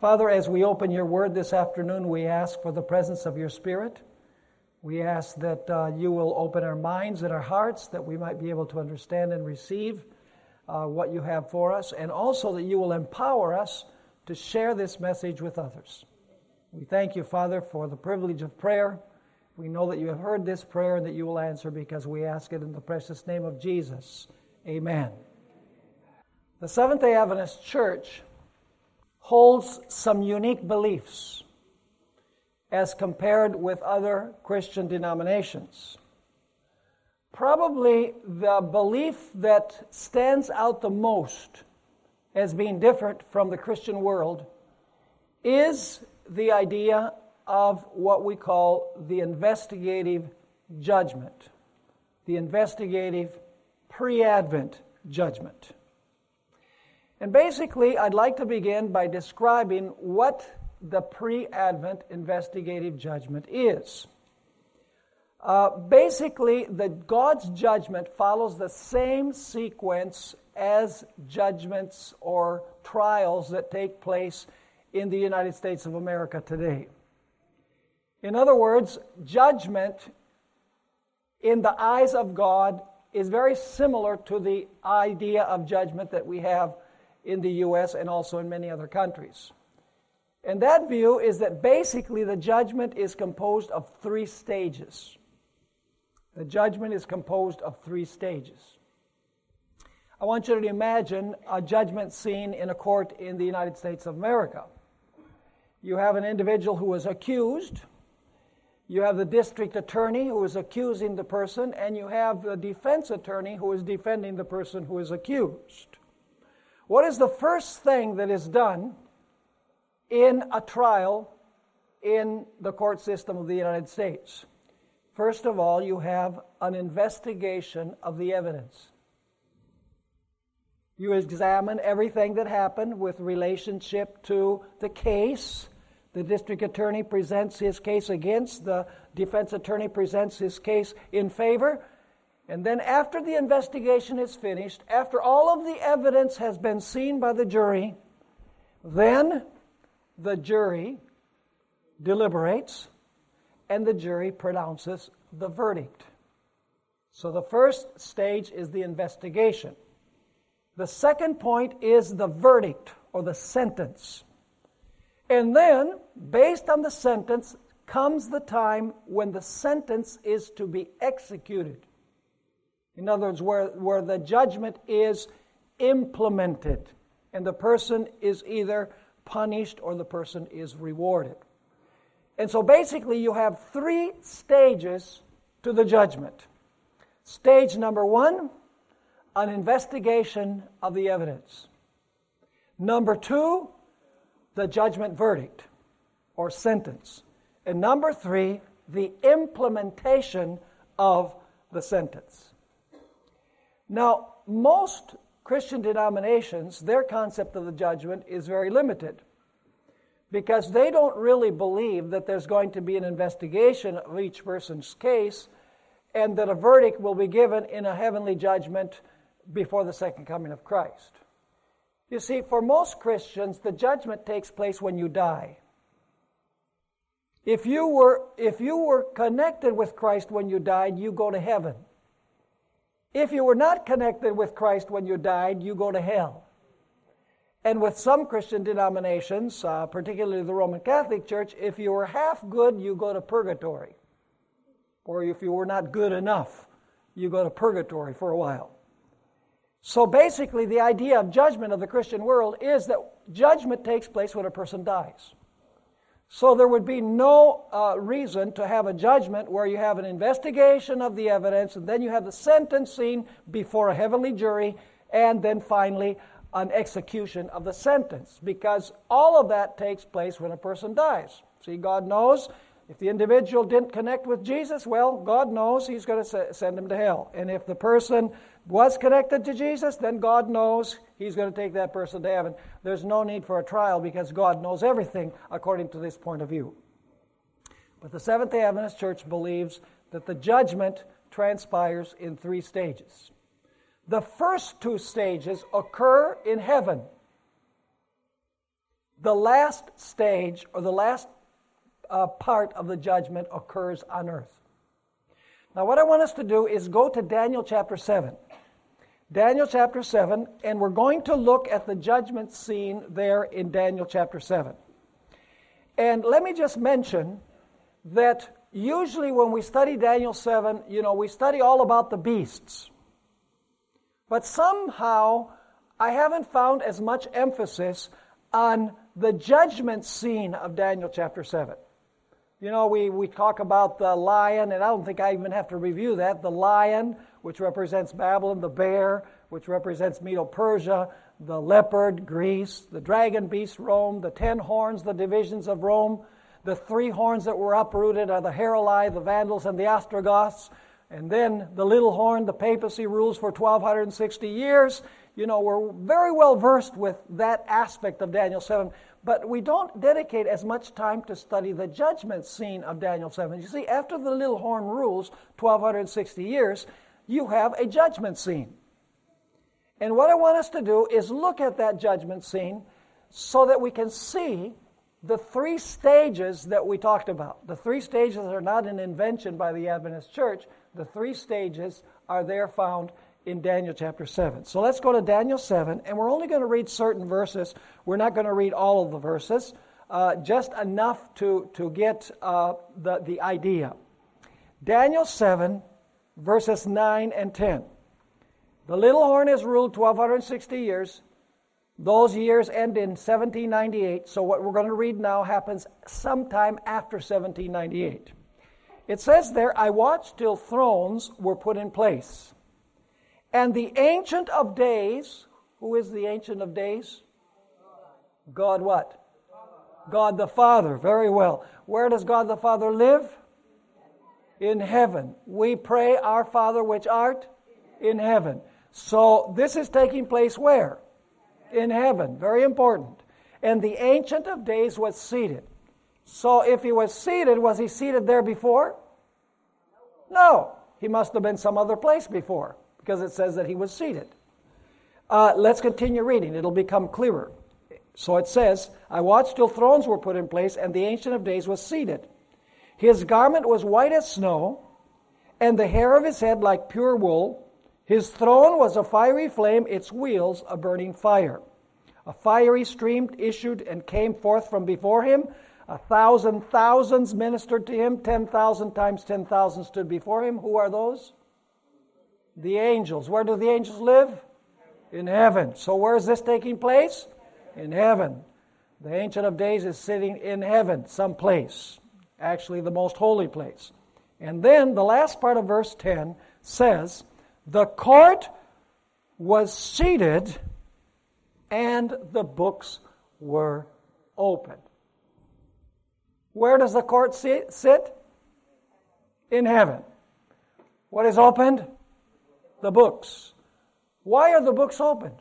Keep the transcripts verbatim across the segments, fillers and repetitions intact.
Father, as we open your word this afternoon, we ask for the presence of your Spirit. We ask that uh, you will open our minds and our hearts, that we might be able to understand and receive uh, what you have for us, and also that you will empower us to share this message with others. We thank you, Father, for the privilege of prayer. We know that you have heard this prayer and that you will answer, because we ask it in the precious name of Jesus. Amen. The Seventh-day Adventist Church holds some unique beliefs as compared with other Christian denominations. Probably the belief that stands out the most as being different from the Christian world is the idea of what we call the investigative judgment, the investigative pre-Advent judgment. And basically, I'd like to begin by describing what the pre-Advent investigative judgment is. Uh, basically, the God's judgment follows the same sequence as judgments or trials that take place in the United States of America today. In other words, judgment in the eyes of God is very similar to the idea of judgment that we have in the U S and also in many other countries. And that view is that basically the judgment is composed of three stages. The judgment is composed of three stages. I want you to imagine a judgment scene in a court in the United States of America. You have an individual who is accused. You have the district attorney who is accusing the person, and you have the defense attorney who is defending the person who is accused. What is the first thing that is done in a trial in the court system of the United States? First of all, you have an investigation of the evidence. You examine everything that happened with relationship to the case. The district attorney presents his case against, the defense attorney presents his case in favor. And then after the investigation is finished, after all of the evidence has been seen by the jury, then the jury deliberates and the jury pronounces the verdict. So the first stage is the investigation. The second point is the verdict or the sentence. And then, based on the sentence, comes the time when the sentence is to be executed. In other words, where, where the judgment is implemented and the person is either punished or the person is rewarded. And so basically you have three stages to the judgment. Stage number one, an investigation of the evidence. Number two, the judgment verdict or sentence. And number three, the implementation of the sentence. Now, most Christian denominations, their concept of the judgment is very limited, because they don't really believe that there's going to be an investigation of each person's case and that a verdict will be given in a heavenly judgment before the second coming of Christ. You see, for most Christians, the judgment takes place when you die. If you were, if you were connected with Christ when you died, you go to heaven. If you were not connected with Christ when you died, you go to hell. And with some Christian denominations, uh, particularly the Roman Catholic Church, if you were half good, you go to purgatory. Or if you were not good enough, you go to purgatory for a while. So basically, the idea of judgment of the Christian world is that judgment takes place when a person dies. So there would be no uh, reason to have a judgment where you have an investigation of the evidence, and then you have the sentencing before a heavenly jury, and then finally an execution of the sentence, because all of that takes place when a person dies. See, God knows if the individual didn't connect with Jesus, well, God knows He's going to send him to hell. And if the person was connected to Jesus, then God knows He's going to take that person to heaven. There's no need for a trial because God knows everything according to this point of view. But the Seventh-day Adventist Church believes that the judgment transpires in three stages. The first two stages occur in heaven. the last stage or the last uh, part of the judgment occurs on earth. Now what I want us to do is go to Daniel chapter seven. Daniel chapter seven, and we're going to look at the judgment scene there in Daniel chapter seven. And let me just mention that usually when we study Daniel seven, you know, we study all about the beasts. But somehow I haven't found as much emphasis on the judgment scene of Daniel chapter seven. You know, we, we talk about the lion, and I don't think I even have to review that. The lion, which represents Babylon, the bear, which represents Medo-Persia, the leopard, Greece, the dragon beast, Rome, the ten horns, the divisions of Rome, the three horns that were uprooted are the Heruli, the Vandals, and the Ostrogoths, and then the little horn, the papacy, rules for twelve sixty years. You know, we're very well versed with that aspect of Daniel seven, but we don't dedicate as much time to study the judgment scene of Daniel seven. You see, after the little horn rules twelve sixty years, you have a judgment scene. And what I want us to do is look at that judgment scene so that we can see the three stages that we talked about. The three stages are not an invention by the Adventist Church. The three stages are there found in Daniel chapter seven. So let's go to Daniel seven, and we're only going to read certain verses. We're not going to read all of the verses, uh, just enough to, to get uh, the, the idea. Daniel seven, verses nine and ten. The little horn has ruled twelve sixty years. Those years end in seventeen ninety-eight, so what we're going to read now happens sometime after seventeen ninety-eight. It says there, I watched till thrones were put in place. And the Ancient of Days, who is the Ancient of Days? God what? God the Father, very well. Where does God the Father live? In heaven. We pray, Our Father which art in heaven. So this is taking place where? In heaven. Very important. And the Ancient of Days was seated. So if he was seated, was he seated there before? No. He must have been some other place before, because it says that he was seated. Uh, let's continue reading. It'll become clearer. So it says, I watched till thrones were put in place, and the Ancient of Days was seated. His garment was white as snow, and the hair of his head like pure wool. His throne was a fiery flame, its wheels a burning fire. A fiery stream issued and came forth from before him. A thousand thousands ministered to him. Ten thousand times ten thousand stood before him. Who are those? The angels. Where do the angels live? In heaven. So where is this taking place? In heaven. The Ancient of Days is sitting in heaven, someplace. Actually, the most holy place. And then the last part of verse ten says, the court was seated and the books were opened. Where does the court sit? In heaven. What is opened? The books. Why are the books opened?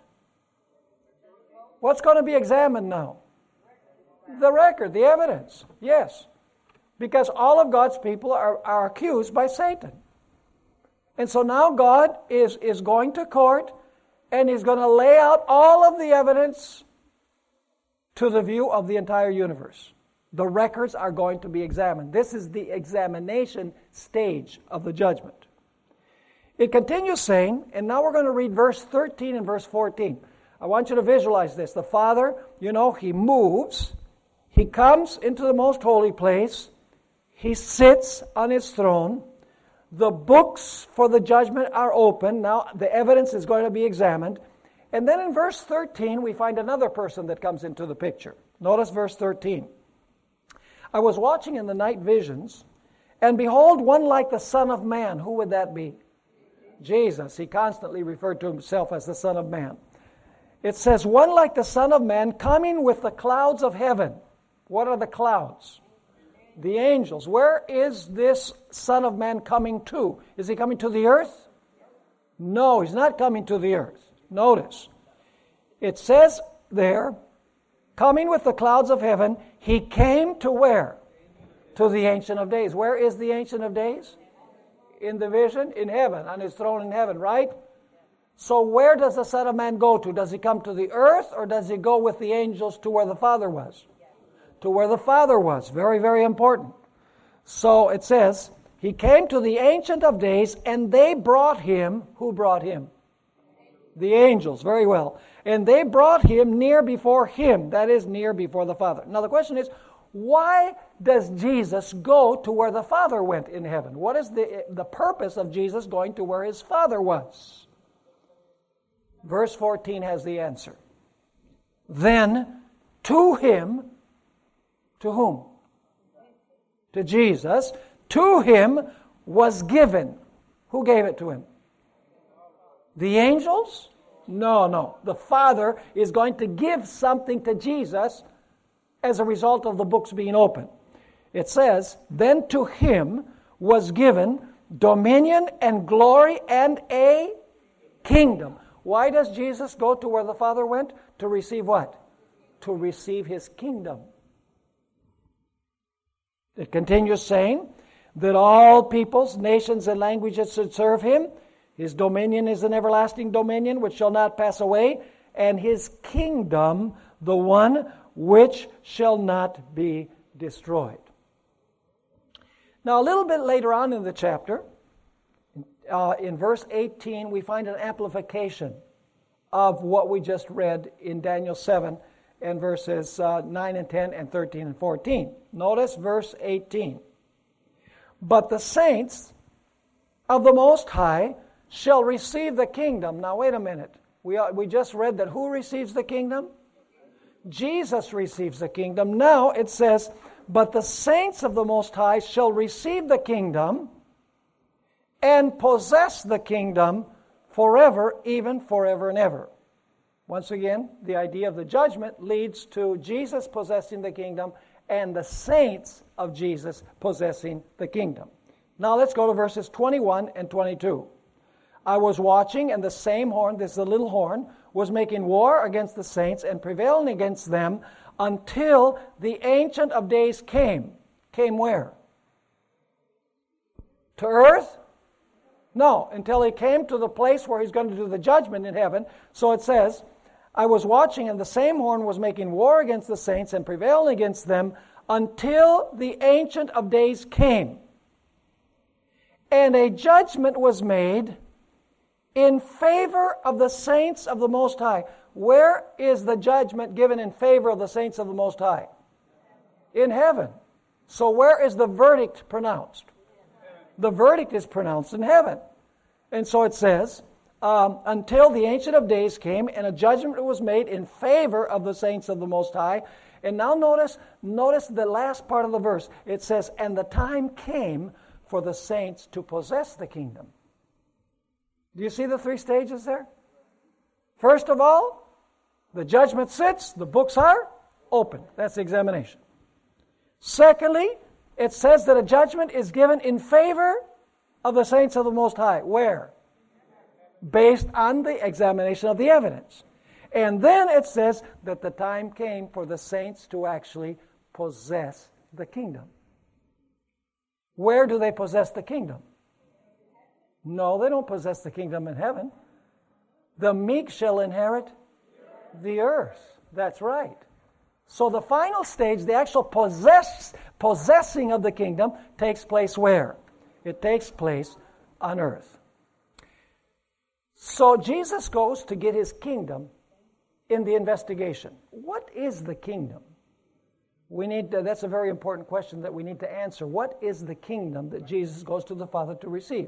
What's going to be examined now? The record, the evidence. Yes. Because all of God's people are, are accused by Satan. And so now God is, is going to court, and He's going to lay out all of the evidence to the view of the entire universe. The records are going to be examined. This is the examination stage of the judgment. It continues saying, and now we're going to read verse thirteen and verse fourteen. I want you to visualize this. The Father, you know, He moves. He comes into the most holy place. He sits on His throne. The books for the judgment are open. Now the evidence is going to be examined. And then in verse thirteen, we find another person that comes into the picture. Notice verse thirteen. I was watching in the night visions, and behold, one like the Son of Man. Who would that be? Jesus. He constantly referred to Himself as the Son of Man. It says, one like the Son of Man coming with the clouds of heaven. What are the clouds? The angels. Where is this Son of Man coming to? Is He coming to the earth? No, He's not coming to the earth. Notice, it says there, coming with the clouds of heaven, He came to where? To the Ancient of Days. Where is the Ancient of Days? In the vision? In heaven, on His throne in heaven, right? So where does the Son of Man go to? Does he come to the earth, or does he go with the angels to where the Father was? To where the Father was. Very, very important. So it says, he came to the Ancient of Days, and they brought him. Who brought him? The angels. Very well. And they brought him near before him. That is, near before the Father. Now the question is, why does Jesus go to where the Father went in heaven? What is the, the purpose of Jesus going to where his Father was? Verse fourteen has the answer. Then to him, to whom? To Jesus. To him was given. Who gave it to him? The angels? No, no. The Father is going to give something to Jesus as a result of the books being open. It says, then to him was given dominion and glory and a kingdom. Why does Jesus go to where the Father went? To receive what? To receive his kingdom. It continues saying that all peoples, nations, and languages should serve him. His dominion is an everlasting dominion which shall not pass away, and his kingdom the one which shall not be destroyed. Now, a little bit later on in the chapter, uh, in verse eighteen, we find an amplification of what we just read in Daniel seven and verses uh, nine and ten and thirteen and fourteen. Notice verse eighteen. But the saints of the Most High shall receive the kingdom. Now, wait a minute. We, uh, we just read that who receives the kingdom? Jesus receives the kingdom. Now it says, but the saints of the Most High shall receive the kingdom and possess the kingdom forever, even forever and ever. Once again, the idea of the judgment leads to Jesus possessing the kingdom and the saints of Jesus possessing the kingdom. Now let's go to verses twenty-one and twenty-two. I was watching, and the same horn, this is a little horn, was making war against the saints and prevailing against them until the Ancient of Days came. Came where? To earth? No, until he came to the place where he's going to do the judgment in heaven. So it says, I was watching, and the same horn was making war against the saints and prevailing against them until the Ancient of Days came. And a judgment was made in favor of the saints of the Most High. Where is the judgment given in favor of the saints of the Most High? In heaven. So where is the verdict pronounced? The verdict is pronounced in heaven. And so it says, um, until the Ancient of Days came, and a judgment was made in favor of the saints of the Most High. And now notice, notice the last part of the verse. It says, and the time came for the saints to possess the kingdom. Do you see the three stages there? First of all, the judgment sits, the books are opened. That's the examination. Secondly, it says that a judgment is given in favor of the saints of the Most High. Where? Based on the examination of the evidence. And then it says that the time came for the saints to actually possess the kingdom. Where do they possess the kingdom? No, they don't possess the kingdom in heaven. The meek shall inherit the earth. That's right. So the final stage, the actual possess, possessing of the kingdom, takes place where? It takes place on earth. So Jesus goes to get his kingdom in the investigation. What is the kingdom? We need to, that's a very important question that we need to answer. What is the kingdom that Jesus goes to the Father to receive?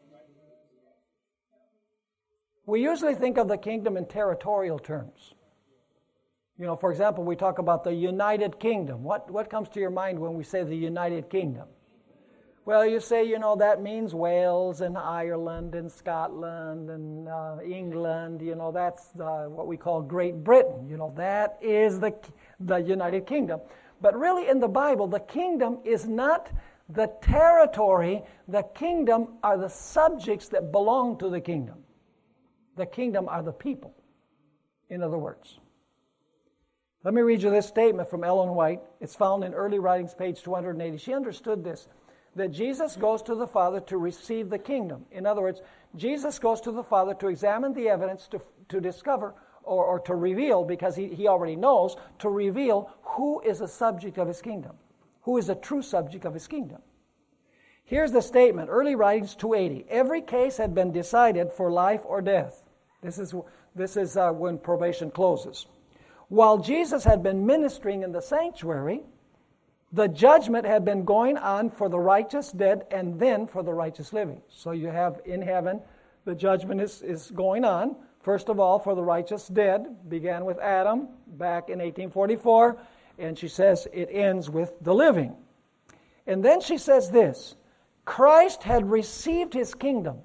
We usually think of the kingdom in territorial terms. You know, for example, we talk about the United Kingdom. What, what comes to your mind when we say the United Kingdom? Well, you say, you know, that means Wales and Ireland and Scotland and uh, England. You know, that's the, what we call Great Britain. You know, that is the, the United Kingdom. But really in the Bible, the kingdom is not the territory. The kingdom are the subjects that belong to the kingdom. The kingdom are the people, in other words. Let me read you this statement from Ellen White. It's found in Early Writings, page two hundred eighty. She understood this that Jesus goes to the Father to receive the kingdom. In other words, Jesus goes to the Father to examine the evidence to, to discover or, or to reveal, because he, he already knows, to reveal who is a subject of his kingdom, who is a true subject of his kingdom. Here's the statement, Early Writings two eighty. Every case had been decided for life or death. This is, this is uh, when probation closes. While Jesus had been ministering in the sanctuary, the judgment had been going on for the righteous dead and then for the righteous living. So you have in heaven, the judgment is, is going on. First of all, for the righteous dead, began with Adam back in eighteen forty-four, and she says it ends with the living. And then she says this, Christ had received his kingdom,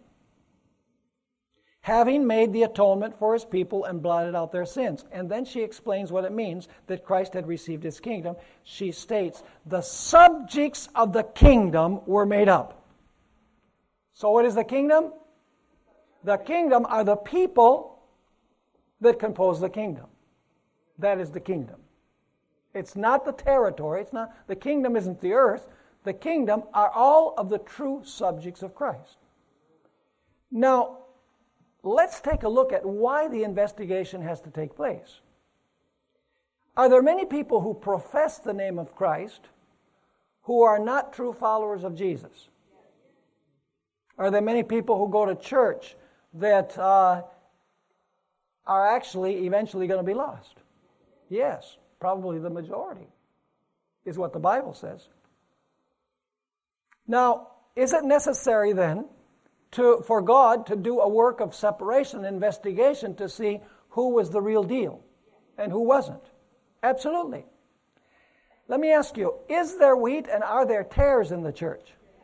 having made the atonement for his people and blotted out their sins. And then she explains what it means that Christ had received his kingdom. She states, the subjects of the kingdom were made up. So what is the kingdom? The kingdom are the people that compose the kingdom. That is the kingdom. It's not the territory. It's not, the kingdom isn't the earth. The kingdom are all of the true subjects of Christ. Now, let's take a look at why the investigation has to take place. Are there many people who profess the name of Christ who are not true followers of Jesus? Are there many people who go to church that uh, are actually eventually going to be lost? Yes, probably the majority is what the Bible says. Now, is it necessary then to for God to do a work of separation, investigation to see who was the real deal and who wasn't? Absolutely. Let me ask you, is there wheat and are there tares in the church?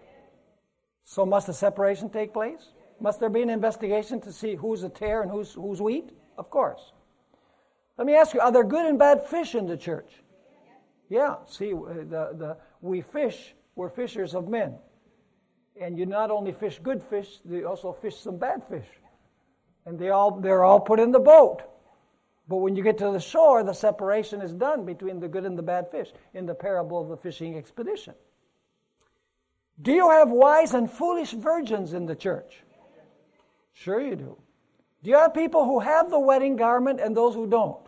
So must a separation take place? Must there be an investigation to see who's a tare and who's, who's wheat? Of course. Let me ask you, are there good and bad fish in the church? Yeah, see, the, the, we fish, we're fishers of men. And you not only fish good fish, you also fish some bad fish. And they all, they're all put in the boat. But when you get to the shore, the separation is done between the good and the bad fish in the parable of the fishing expedition. Do you have wise and foolish virgins in the church? Sure you do. Do you have people who have the wedding garment and those who don't?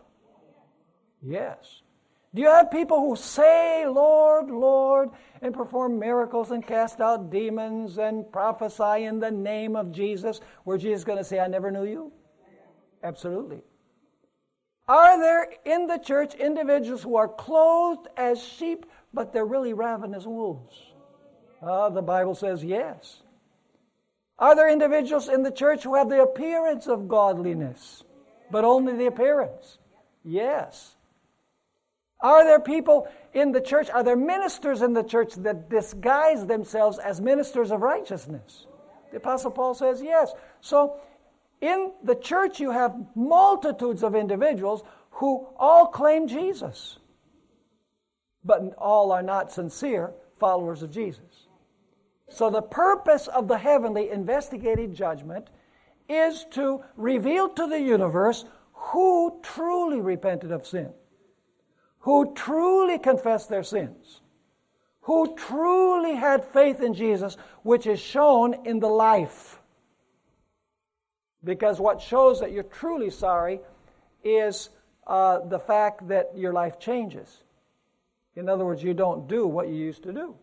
Yes. Do you have people who say, Lord, Lord, and perform miracles and cast out demons and prophesy in the name of Jesus, where Jesus is going to say, I never knew you? Absolutely. Are there in the church individuals who are clothed as sheep, but they're really ravenous wolves? Uh, the Bible says yes. Are there individuals in the church who have the appearance of godliness, but only the appearance? Yes. Are there people in the church, are there ministers in the church that disguise themselves as ministers of righteousness? The Apostle Paul says yes. So, in the church you have multitudes of individuals who all claim Jesus, but all are not sincere followers of Jesus. So the purpose of the heavenly investigative judgment is to reveal to the universe who truly repented of sin, who truly confessed their sins, who truly had faith in Jesus, which is shown in the life. Because what shows that you're truly sorry is uh, the fact that your life changes. In other words, you don't do what you used to do.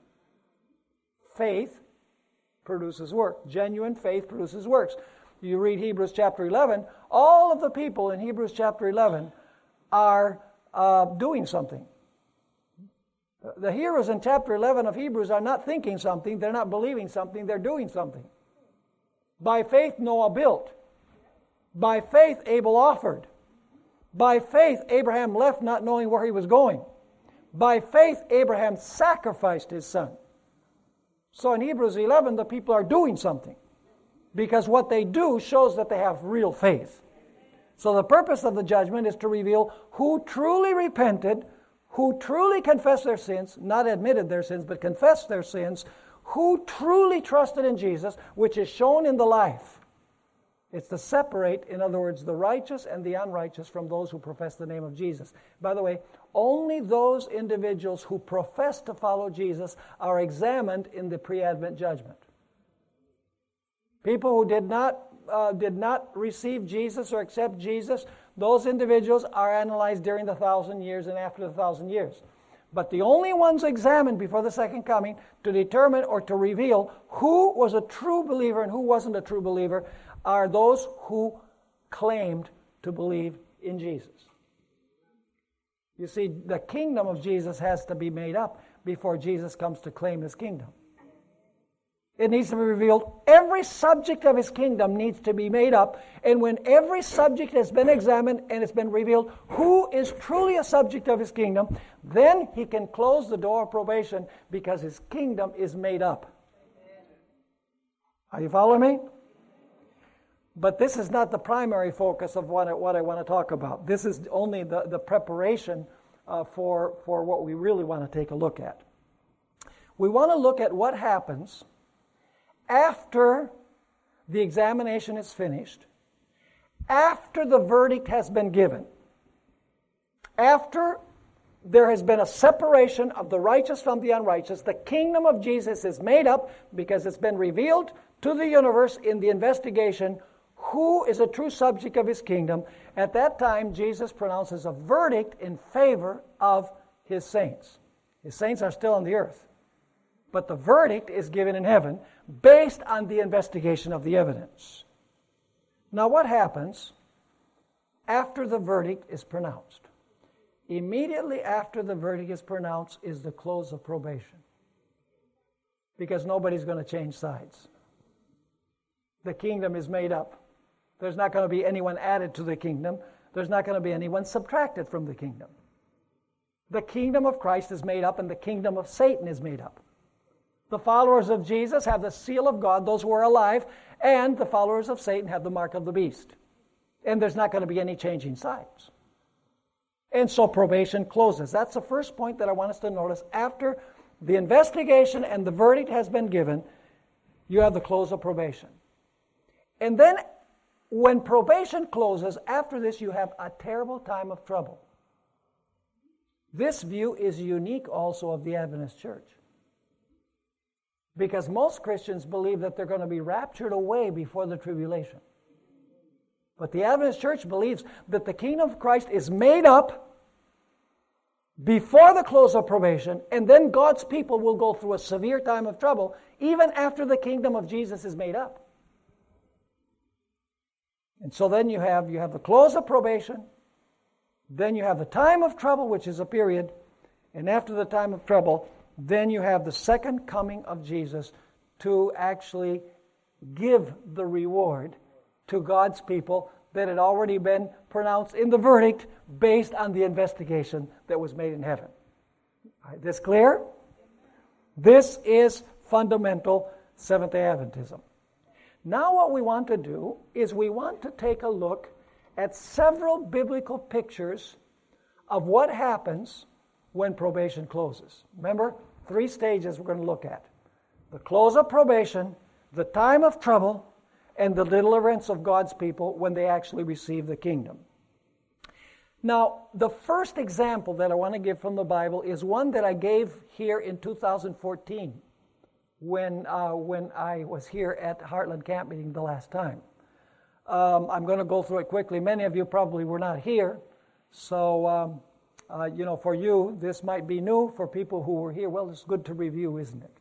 Faith produces work. Genuine faith produces works. You read Hebrews chapter eleven, all of the people in Hebrews chapter eleven are uh, doing something. The heroes in chapter eleven of Hebrews are not thinking something, they're not believing something, they're doing something. By faith Noah built. By faith Abel offered. By faith Abraham left not knowing where he was going. By faith Abraham sacrificed his son. So in Hebrews eleven, the people are doing something, because what they do shows that they have real faith. So the purpose of the judgment is to reveal who truly repented, who truly confessed their sins, not admitted their sins, but confessed their sins, who truly trusted in Jesus, which is shown in the life. It's to separate, in other words, the righteous and the unrighteous from those who profess the name of Jesus. By the way, only those individuals who profess to follow Jesus are examined in the pre-Advent judgment. People who did not uh, did not receive Jesus or accept Jesus, those individuals are analyzed during the thousand years and after the thousand years. But the only ones examined before the second coming to determine or to reveal who was a true believer and who wasn't a true believer are those who claimed to believe in Jesus. You see, the kingdom of Jesus has to be made up before Jesus comes to claim his kingdom. It needs to be revealed. Every subject of his kingdom needs to be made up. And when every subject has been examined and it's been revealed who is truly a subject of his kingdom, then he can close the door of probation because his kingdom is made up. Are you following me? But this is not the primary focus of what I, what I want to talk about. This is only the, the preparation uh, for, for what we really want to take a look at. We want to look at what happens after the examination is finished, after the verdict has been given, after there has been a separation of the righteous from the unrighteous, the kingdom of Jesus is made up because it's been revealed to the universe in the investigation who is a true subject of his kingdom. At that time, Jesus pronounces a verdict in favor of his saints. His saints are still on the earth. But the verdict is given in heaven based on the investigation of the evidence. Now what happens after the verdict is pronounced? Immediately after the verdict is pronounced is the close of probation. Because nobody's going to change sides. The kingdom is made up. There's not going to be anyone added to the kingdom. There's not going to be anyone subtracted from the kingdom. The kingdom of Christ is made up and the kingdom of Satan is made up. The followers of Jesus have the seal of God, those who are alive, and the followers of Satan have the mark of the beast. And there's not going to be any changing sides. And so probation closes. That's the first point that I want us to notice. After the investigation and the verdict has been given, you have the close of probation. And then when probation closes, after this you have a terrible time of trouble. This view is unique also of the Adventist church. Because most Christians believe that they're going to be raptured away before the tribulation. But the Adventist church believes that the kingdom of Christ is made up before the close of probation, and then God's people will go through a severe time of trouble even after the kingdom of Jesus is made up. And so then you have, you have the close of probation, then you have the time of trouble, which is a period, and after the time of trouble, then you have the second coming of Jesus to actually give the reward to God's people that had already been pronounced in the verdict based on the investigation that was made in heaven. All right, this clear? This is fundamental Seventh-day Adventism. Now what we want to do is we want to take a look at several biblical pictures of what happens when probation closes. Remember, three stages we're going to look at. The close of probation, the time of trouble, and the deliverance of God's people when they actually receive the kingdom. Now, the first example that I want to give from the Bible is one that I gave here in two thousand fourteen when, uh, when I was here at Heartland Camp Meeting the last time. Um, I'm going to go through it quickly. Many of you probably were not here, so... Um, Uh, you know, for you, this might be new. For people who were here, well, it's good to review, isn't it?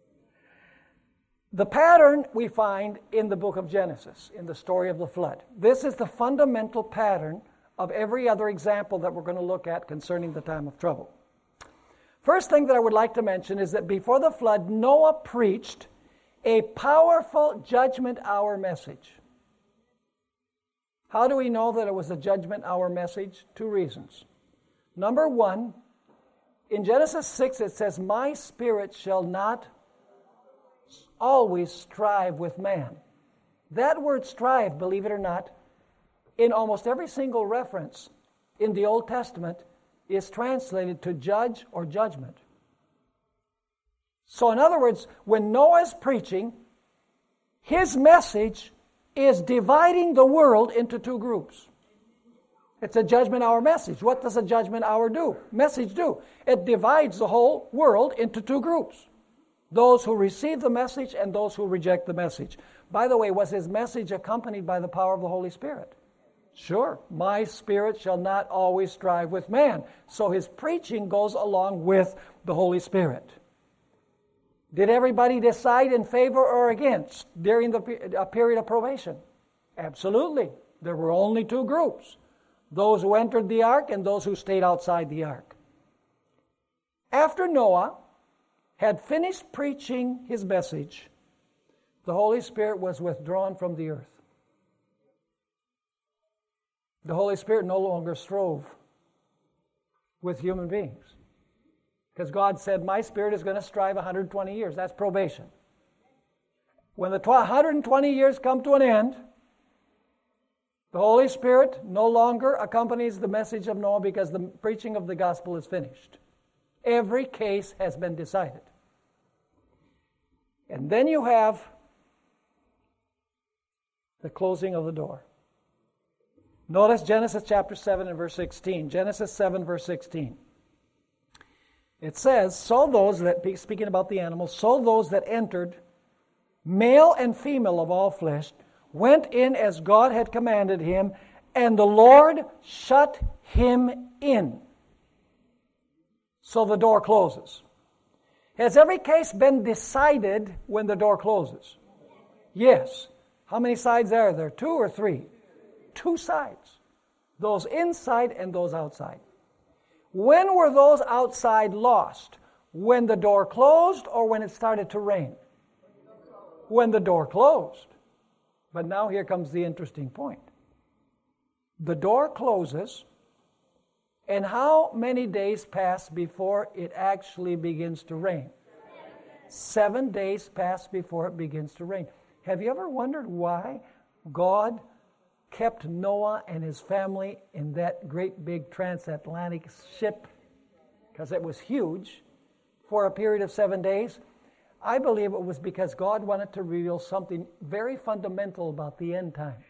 The pattern we find in the book of Genesis, in the story of the flood. This is the fundamental pattern of every other example that we're going to look at concerning the time of trouble. First thing that I would like to mention is that before the flood, Noah preached a powerful judgment hour message. How do we know that it was a judgment hour message? Two reasons. Number one, in Genesis six it says, "My spirit shall not always strive with man." That word strive, believe it or not, in almost every single reference in the Old Testament is translated to judge or judgment. So in other words, when Noah is preaching, his message is dividing the world into two groups. It's a judgment hour message. What does a judgment hour do? Message do? It divides the whole world into two groups. Those who receive the message and those who reject the message. By the way, was his message accompanied by the power of the Holy Spirit? Sure. My spirit shall not always strive with man. So his preaching goes along with the Holy Spirit. Did everybody decide in favor or against during the a period of probation? Absolutely. There were only two groups. Those who entered the ark and those who stayed outside the ark. After Noah had finished preaching his message, the Holy Spirit was withdrawn from the earth. The Holy Spirit no longer strove with human beings. Because God said, my Spirit is going to strive one hundred twenty years. That's probation. When the one hundred twenty years come to an end, the Holy Spirit no longer accompanies the message of Noah because the preaching of the gospel is finished. Every case has been decided. And then you have the closing of the door. Notice Genesis chapter seven and verse sixteen. Genesis seven verse sixteen. It says, so those that, speaking about the animals, so those that entered, male and female of all flesh, went in as God had commanded him, and the Lord shut him in. So the door closes. Has every case been decided when the door closes? Yes. How many sides are there? Two or three? Two sides. Those inside and those outside. When were those outside lost? When the door closed or when it started to rain? When the door closed. But now here comes the interesting point. The door closes, and how many days pass before it actually begins to rain? Seven days pass before it begins to rain. Have you ever wondered why God kept Noah and his family in that great big transatlantic ship, because it was huge, for a period of seven days? I believe it was because God wanted to reveal something very fundamental about the end time.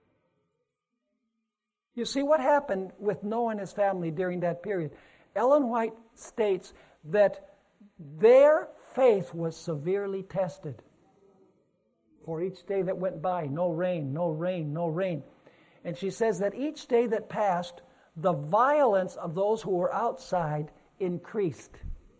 You see what happened with Noah and his family during that period. Ellen White states that their faith was severely tested. For each day that went by, no rain, no rain, no rain. And she says that each day that passed, the violence of those who were outside increased.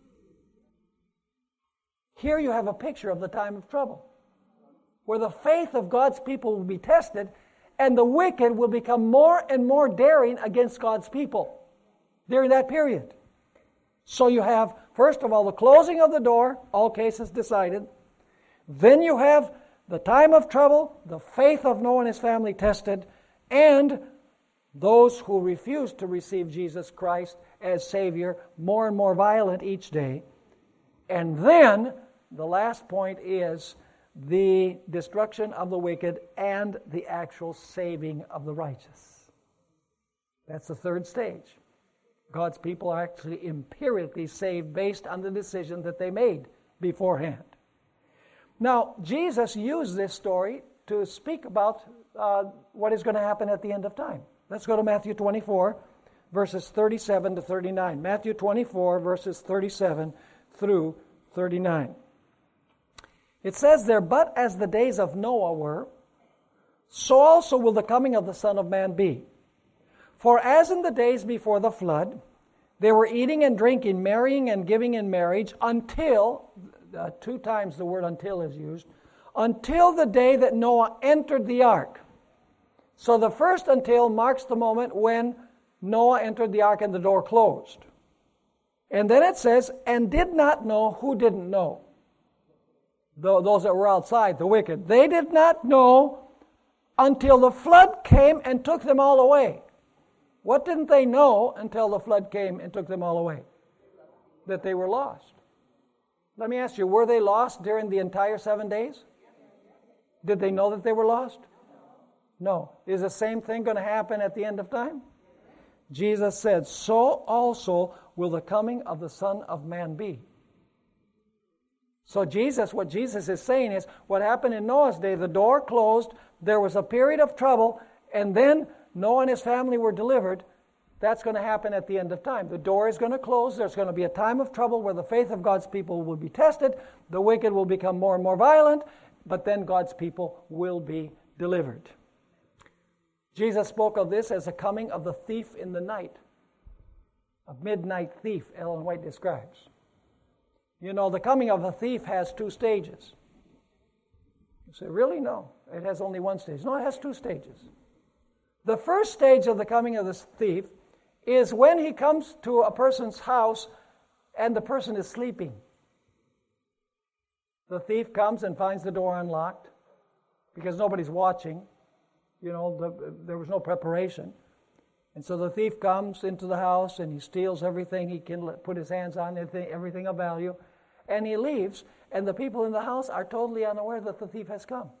Here you have a picture of the time of trouble, where the faith of God's people will be tested, and the wicked will become more and more daring against God's people during that period. So you have, first of all, the closing of the door, all cases decided. Then you have the time of trouble, the faith of Noah and his family tested, and those who refuse to receive Jesus Christ as Savior, more and more violent each day. And then, the last point is the destruction of the wicked and the actual saving of the righteous. That's the third stage. God's people are actually empirically saved based on the decision that they made beforehand. Now, Jesus used this story to speak about uh, what is going to happen at the end of time. Let's go to Matthew twenty-four, verses thirty-seven to thirty-nine. Matthew twenty-four, verses thirty-seven through thirty-nine. It says there, but as the days of Noah were, so also will the coming of the Son of Man be. For as in the days before the flood, they were eating and drinking, marrying and giving in marriage, until, uh, two times the word until is used, until the day that Noah entered the ark. So the first until marks the moment when Noah entered the ark and the door closed. And then it says, and did not know who didn't know. Those that were outside, the wicked. They did not know until the flood came and took them all away. What didn't they know until the flood came and took them all away? That they were lost. Let me ask you, were they lost during the entire seven days? Did they know that they were lost? No. Is the same thing going to happen at the end of time? Jesus said, so also will the coming of the Son of Man be. So Jesus, what Jesus is saying is, what happened in Noah's day, the door closed, there was a period of trouble, and then Noah and his family were delivered. That's going to happen at the end of time. The door is going to close. There's going to be a time of trouble where the faith of God's people will be tested. The wicked will become more and more violent, but then God's people will be delivered. Jesus spoke of this as a coming of the thief in the night. A midnight thief, Ellen White describes. You know, the coming of a thief has two stages. You say, really? No. It has only one stage. No, it has two stages. The first stage of the coming of this thief is when he comes to a person's house and the person is sleeping. The thief comes and finds the door unlocked because nobody's watching. You know, the, there was no preparation. And so the thief comes into the house and he steals everything he can put his hands on, everything, everything of value, and he leaves, and the people in the house are totally unaware that the thief has come.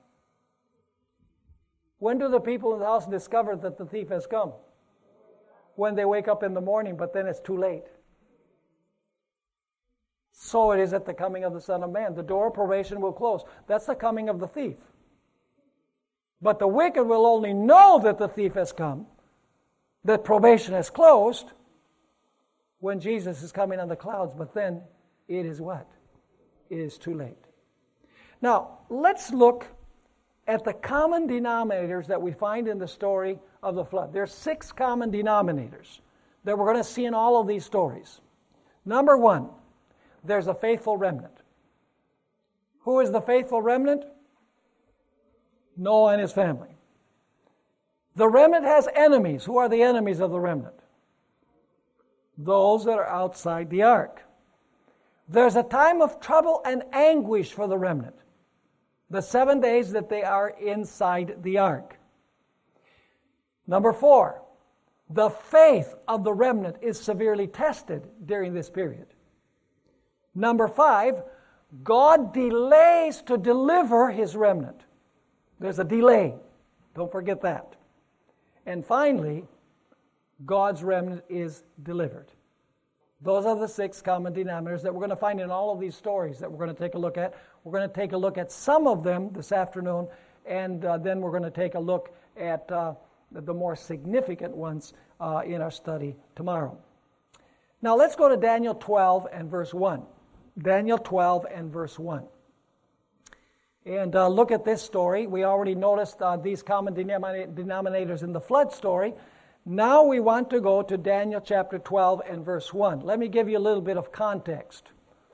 When do the people in the house discover that the thief has come? When they wake up in the morning, but then it's too late. So it is at the coming of the Son of Man. The door of probation will close. That's the coming of the thief. But the wicked will only know that the thief has come, that probation has closed, when Jesus is coming on the clouds. But then it is what? It is too late. Now, let's look at the common denominators that we find in the story of the flood. There are six common denominators that we're going to see in all of these stories. Number one, there's a faithful remnant. Who is the faithful remnant? Noah and his family. The remnant has enemies. Who are the enemies of the remnant? Those that are outside the ark. There's a time of trouble and anguish for the remnant. The seven days that they are inside the ark. Number four, the faith of the remnant is severely tested during this period. Number five, God delays to deliver his remnant. There's a delay. Don't forget that. And finally, God's remnant is delivered. Those are the six common denominators that we're going to find in all of these stories that we're going to take a look at. We're going to take a look at some of them this afternoon, and uh, then we're going to take a look at uh, the more significant ones uh, in our study tomorrow. Now let's go to Daniel twelve and verse one. Daniel twelve and verse one. And uh, look at this story. We already noticed uh, these common denominators in the flood story. Now we want to go to Daniel chapter twelve and verse one. Let me give you a little bit of context.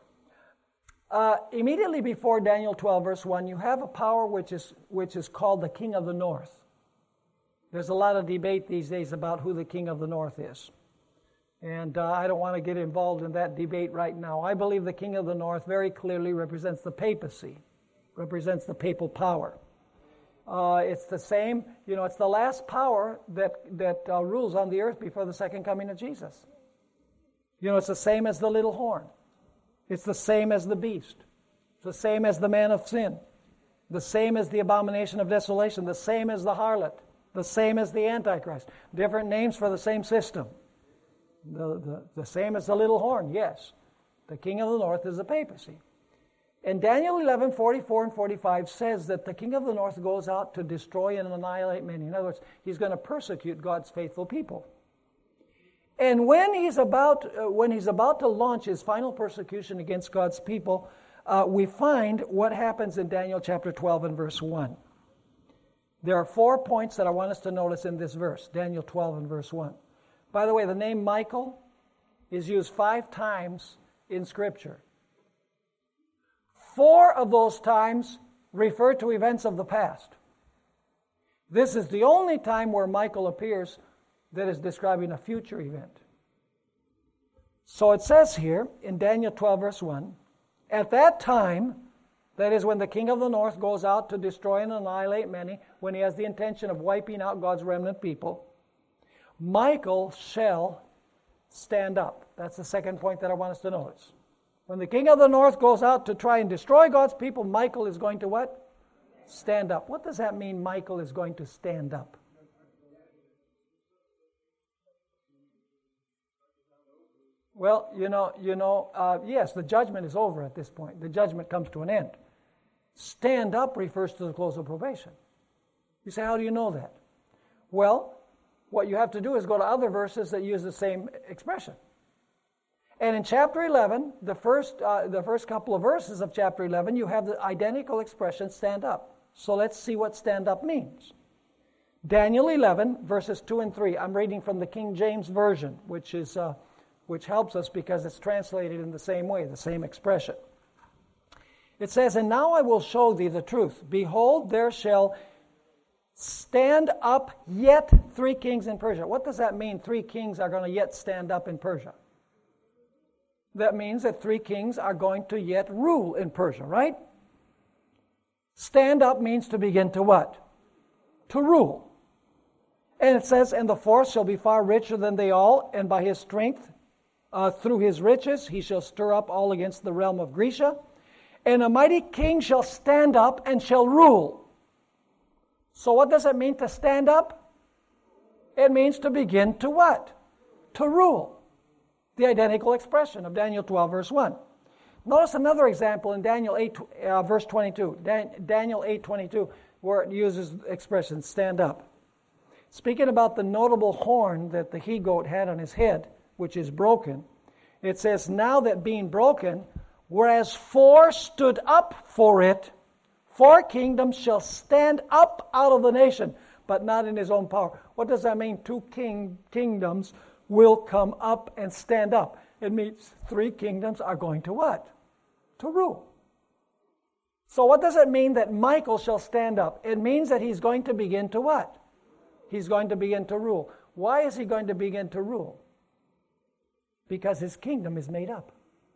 Uh, immediately before Daniel twelve verse one, you have a power which is which is called the King of the North. There's a lot of debate these days about who the King of the North is. And uh, I don't want to get involved in that debate right now. I believe the King of the North very clearly represents the papacy, represents the papal power. Uh, it's the same, you know, it's the last power that, that uh, rules on the earth before the second coming of Jesus. You know, it's the same as the little horn. It's the same as the beast. It's the same as the man of sin. The same as the abomination of desolation. The same as the harlot. The same as the Antichrist. Different names for the same system. The, the, the same as the little horn, yes. The King of the North is the papacy. And Daniel eleven, forty-four and forty-five says that the King of the North goes out to destroy and annihilate many. In other words, he's going to persecute God's faithful people. And when he's about uh, when he's about to launch his final persecution against God's people, uh, we find what happens in Daniel chapter twelve and verse one. There are four points that I want us to notice in this verse, Daniel twelve and verse one. By the way, the name Michael is used five times in Scripture. Four of those times refer to events of the past. This is the only time where Michael appears that is describing a future event. So it says here in Daniel twelve verse one, at that time, that is when the King of the North goes out to destroy and annihilate many, when he has the intention of wiping out God's remnant people, Michael shall stand up. That's the second point that I want us to notice. When the King of the North goes out to try and destroy God's people, Michael is going to what? Stand up. What does that mean, Michael is going to stand up? Well, you know, you know, uh, yes, the judgment is over at this point. The judgment comes to an end. Stand up refers to the close of probation. You say, how do you know that? Well, what you have to do is go to other verses that use the same expression. And in chapter eleven, the first uh, the first couple of verses of chapter eleven, you have the identical expression, stand up. So let's see what stand up means. Daniel eleven, verses two and three. I'm reading from the King James Version, which is uh, which helps us because it's translated in the same way, the same expression. It says, and now I will show thee the truth. Behold, there shall stand up yet three kings in Persia. What does that mean, three kings are going to yet stand up in Persia? That means that three kings are going to yet rule in Persia, right? Stand up means to begin to what? To rule. And it says, and the fourth shall be far richer than they all, and by his strength, uh, through his riches, he shall stir up all against the realm of Grecia. And a mighty king shall stand up and shall rule. So what does it mean to stand up? It means to begin to what? To rule. The identical expression of Daniel twelve, verse one. Notice another example in Daniel eight, uh, verse twenty-two. Dan- Daniel eight, twenty-two, where it uses the expression, stand up. Speaking about the notable horn that the he-goat had on his head, which is broken, it says, now that being broken, whereas four stood up for it, four kingdoms shall stand up out of the nation, but not in his own power. What does that mean? Two king kingdoms will come up and stand up. It means three kingdoms are going to what? To rule. So what does it mean that Michael shall stand up? It means that he's going to begin to what? He's going to begin to rule. Why is he going to begin to rule? Because his kingdom is made up.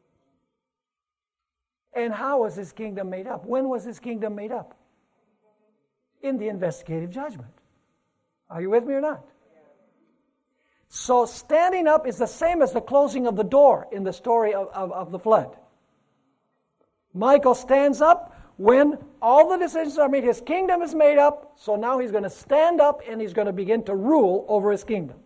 And how was his kingdom made up? When was his kingdom made up? In the investigative judgment. Are you with me or not? So standing up is the same as the closing of the door in the story of, of, of the flood. Michael stands up when all the decisions are made. His kingdom is made up, so now he's going to stand up and he's going to begin to rule over his kingdom.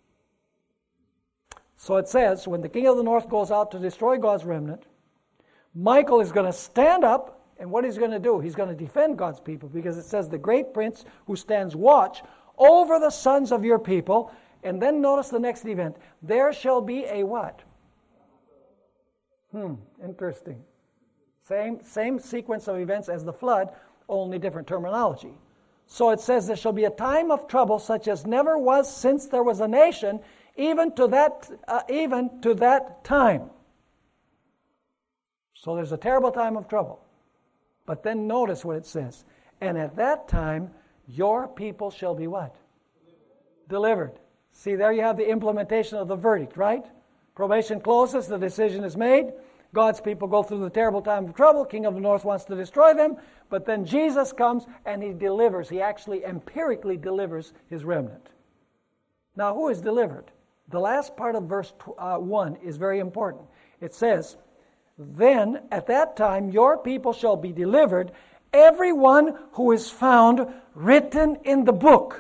So it says, when the king of the north goes out to destroy God's remnant, Michael is going to stand up, and what he's going to do? He's going to defend God's people, because it says, the great prince who stands watch over the sons of your people. And then notice the next event. There shall be a what? Hmm, interesting. Same, same sequence of events as the flood, only different terminology. So it says there shall be a time of trouble such as never was since there was a nation, even to that, uh, even to that time. So there's a terrible time of trouble. But then notice what it says. And at that time, your people shall be what? Delivered. See, there you have the implementation of the verdict, right? Probation closes, the decision is made. God's people go through the terrible time of trouble. King of the north wants to destroy them. But then Jesus comes and he delivers. He actually empirically delivers his remnant. Now, who is delivered? The last part of verse uh, one is very important. It says, then at that time your people shall be delivered, everyone who is found written in the book.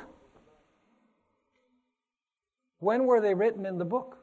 When were they written in the book?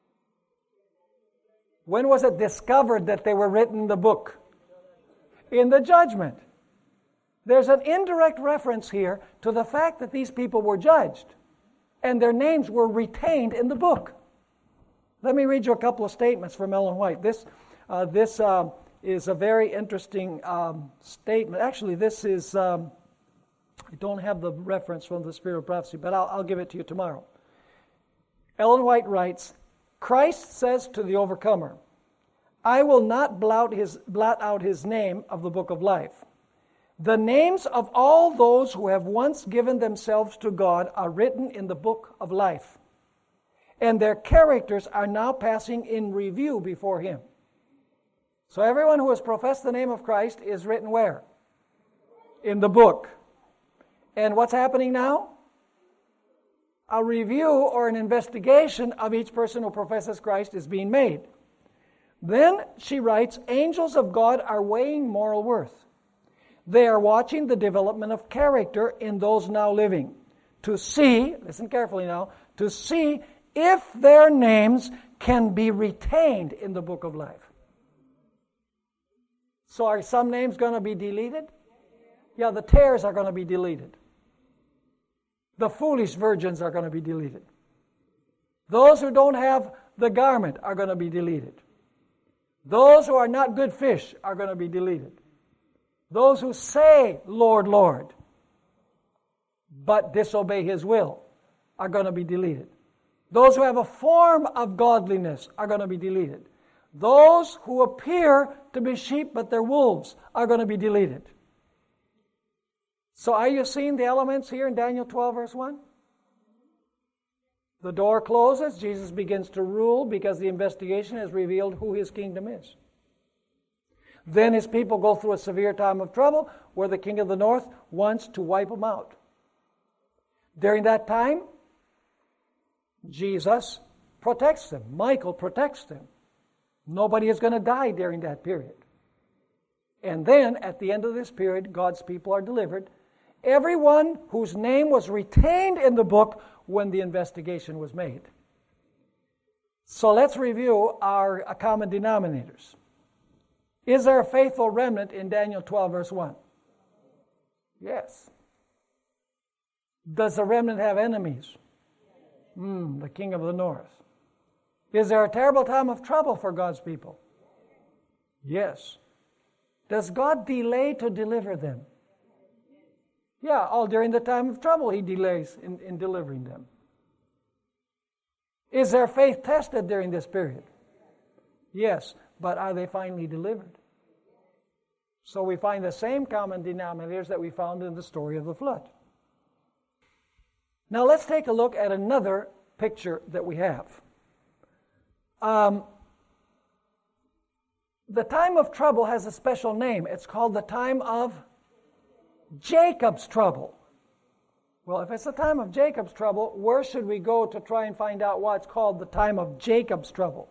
When was it discovered that they were written in the book? In the judgment. There's an indirect reference here to the fact that these people were judged and their names were retained in the book. Let me read you a couple of statements from Ellen White. This, uh, this uh, is a very interesting um, statement. Actually, this is, um, I don't have the reference from the Spirit of Prophecy, but I'll, I'll give it to you tomorrow. Ellen White writes, Christ says to the overcomer, I will not blot, his, blot out his name of the book of life. The names of all those who have once given themselves to God are written in the book of life, and their characters are now passing in review before him. So everyone who has professed the name of Christ is written where? In the book. And what's happening now? A review or an investigation of each person who professes Christ is being made. Then she writes, angels of God are weighing moral worth. They are watching the development of character in those now living, to see, listen carefully now, to see if their names can be retained in the book of life. So are some names going to be deleted? Yeah, the tares are going to be deleted. The foolish virgins are going to be deleted. Those who don't have the garment are going to be deleted. Those who are not good fish are going to be deleted. Those who say, Lord, Lord, but disobey His will are going to be deleted. Those who have a form of godliness are going to be deleted. Those who appear to be sheep but they're wolves are going to be deleted. So are you seeing the elements here in Daniel twelve verse one? The door closes, Jesus begins to rule because the investigation has revealed who His kingdom is. Then His people go through a severe time of trouble where the king of the north wants to wipe them out. During that time, Jesus protects them. Michael protects them. Nobody is going to die during that period. And then, at the end of this period, God's people are delivered. Everyone whose name was retained in the book when the investigation was made. So let's review our common denominators. Is there a faithful remnant in Daniel twelve verse one? Yes. Does the remnant have enemies? Hmm, the king of the north. Is there a terrible time of trouble for God's people? Yes. Does God delay to deliver them? Yeah, all during the time of trouble He delays in, in delivering them. Is their faith tested during this period? Yes, but are they finally delivered? So we find the same common denominators that we found in the story of the flood. Now let's take a look at another picture that we have. Um, the time of trouble has a special name. It's called the time of Jacob's trouble. Well, if it's the time of Jacob's trouble, where should we go to try and find out what's called the time of Jacob's trouble?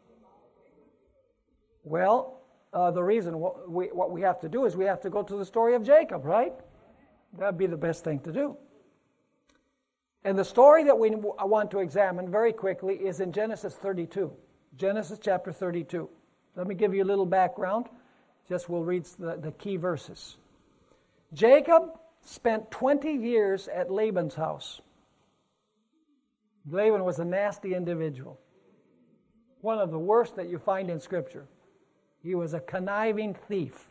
Well, uh, the reason what we, what we have to do is we have to go to the story of Jacob, right? That'd be the best thing to do. And the story that we want to examine very quickly is in Genesis thirty-two. Genesis chapter thirty-two. Let me give you a little background. Just we'll read the, the key verses. Jacob spent twenty years at Laban's house. Laban was a nasty individual. One of the worst that you find in Scripture. He was a conniving thief.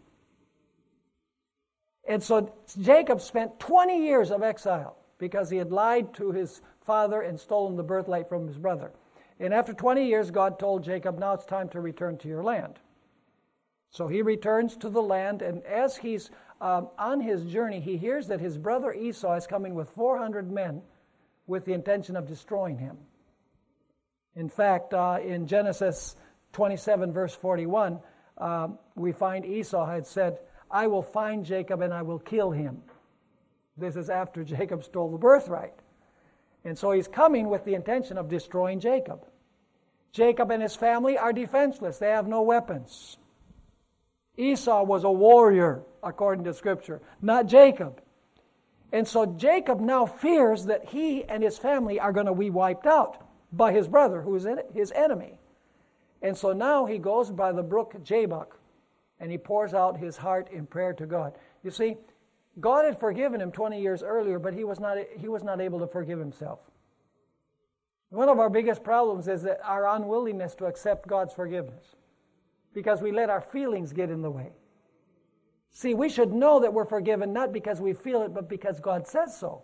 And so Jacob spent twenty years of exile because he had lied to his father and stolen the birthright from his brother. And after twenty years, God told Jacob, now it's time to return to your land. So he returns to the land, and as he's um, on his journey, he hears that his brother Esau is coming with four hundred men with the intention of destroying him. In fact, uh, in Genesis twenty-seven, verse forty-one, uh, we find Esau had said, I will find Jacob and I will kill him. This is after Jacob stole the birthright. And so he's coming with the intention of destroying Jacob. Jacob and his family are defenseless. They have no weapons. Esau was a warrior, according to Scripture, not Jacob. And so Jacob now fears that he and his family are going to be wiped out by his brother, who is his enemy. And so now he goes by the brook Jabbok, and he pours out his heart in prayer to God. You see, God had forgiven him twenty years earlier, but he was not he was not able to forgive himself. One of our biggest problems is that our unwillingness to accept God's forgiveness, because we let our feelings get in the way. See, we should know that we're forgiven not because we feel it, but because God says so.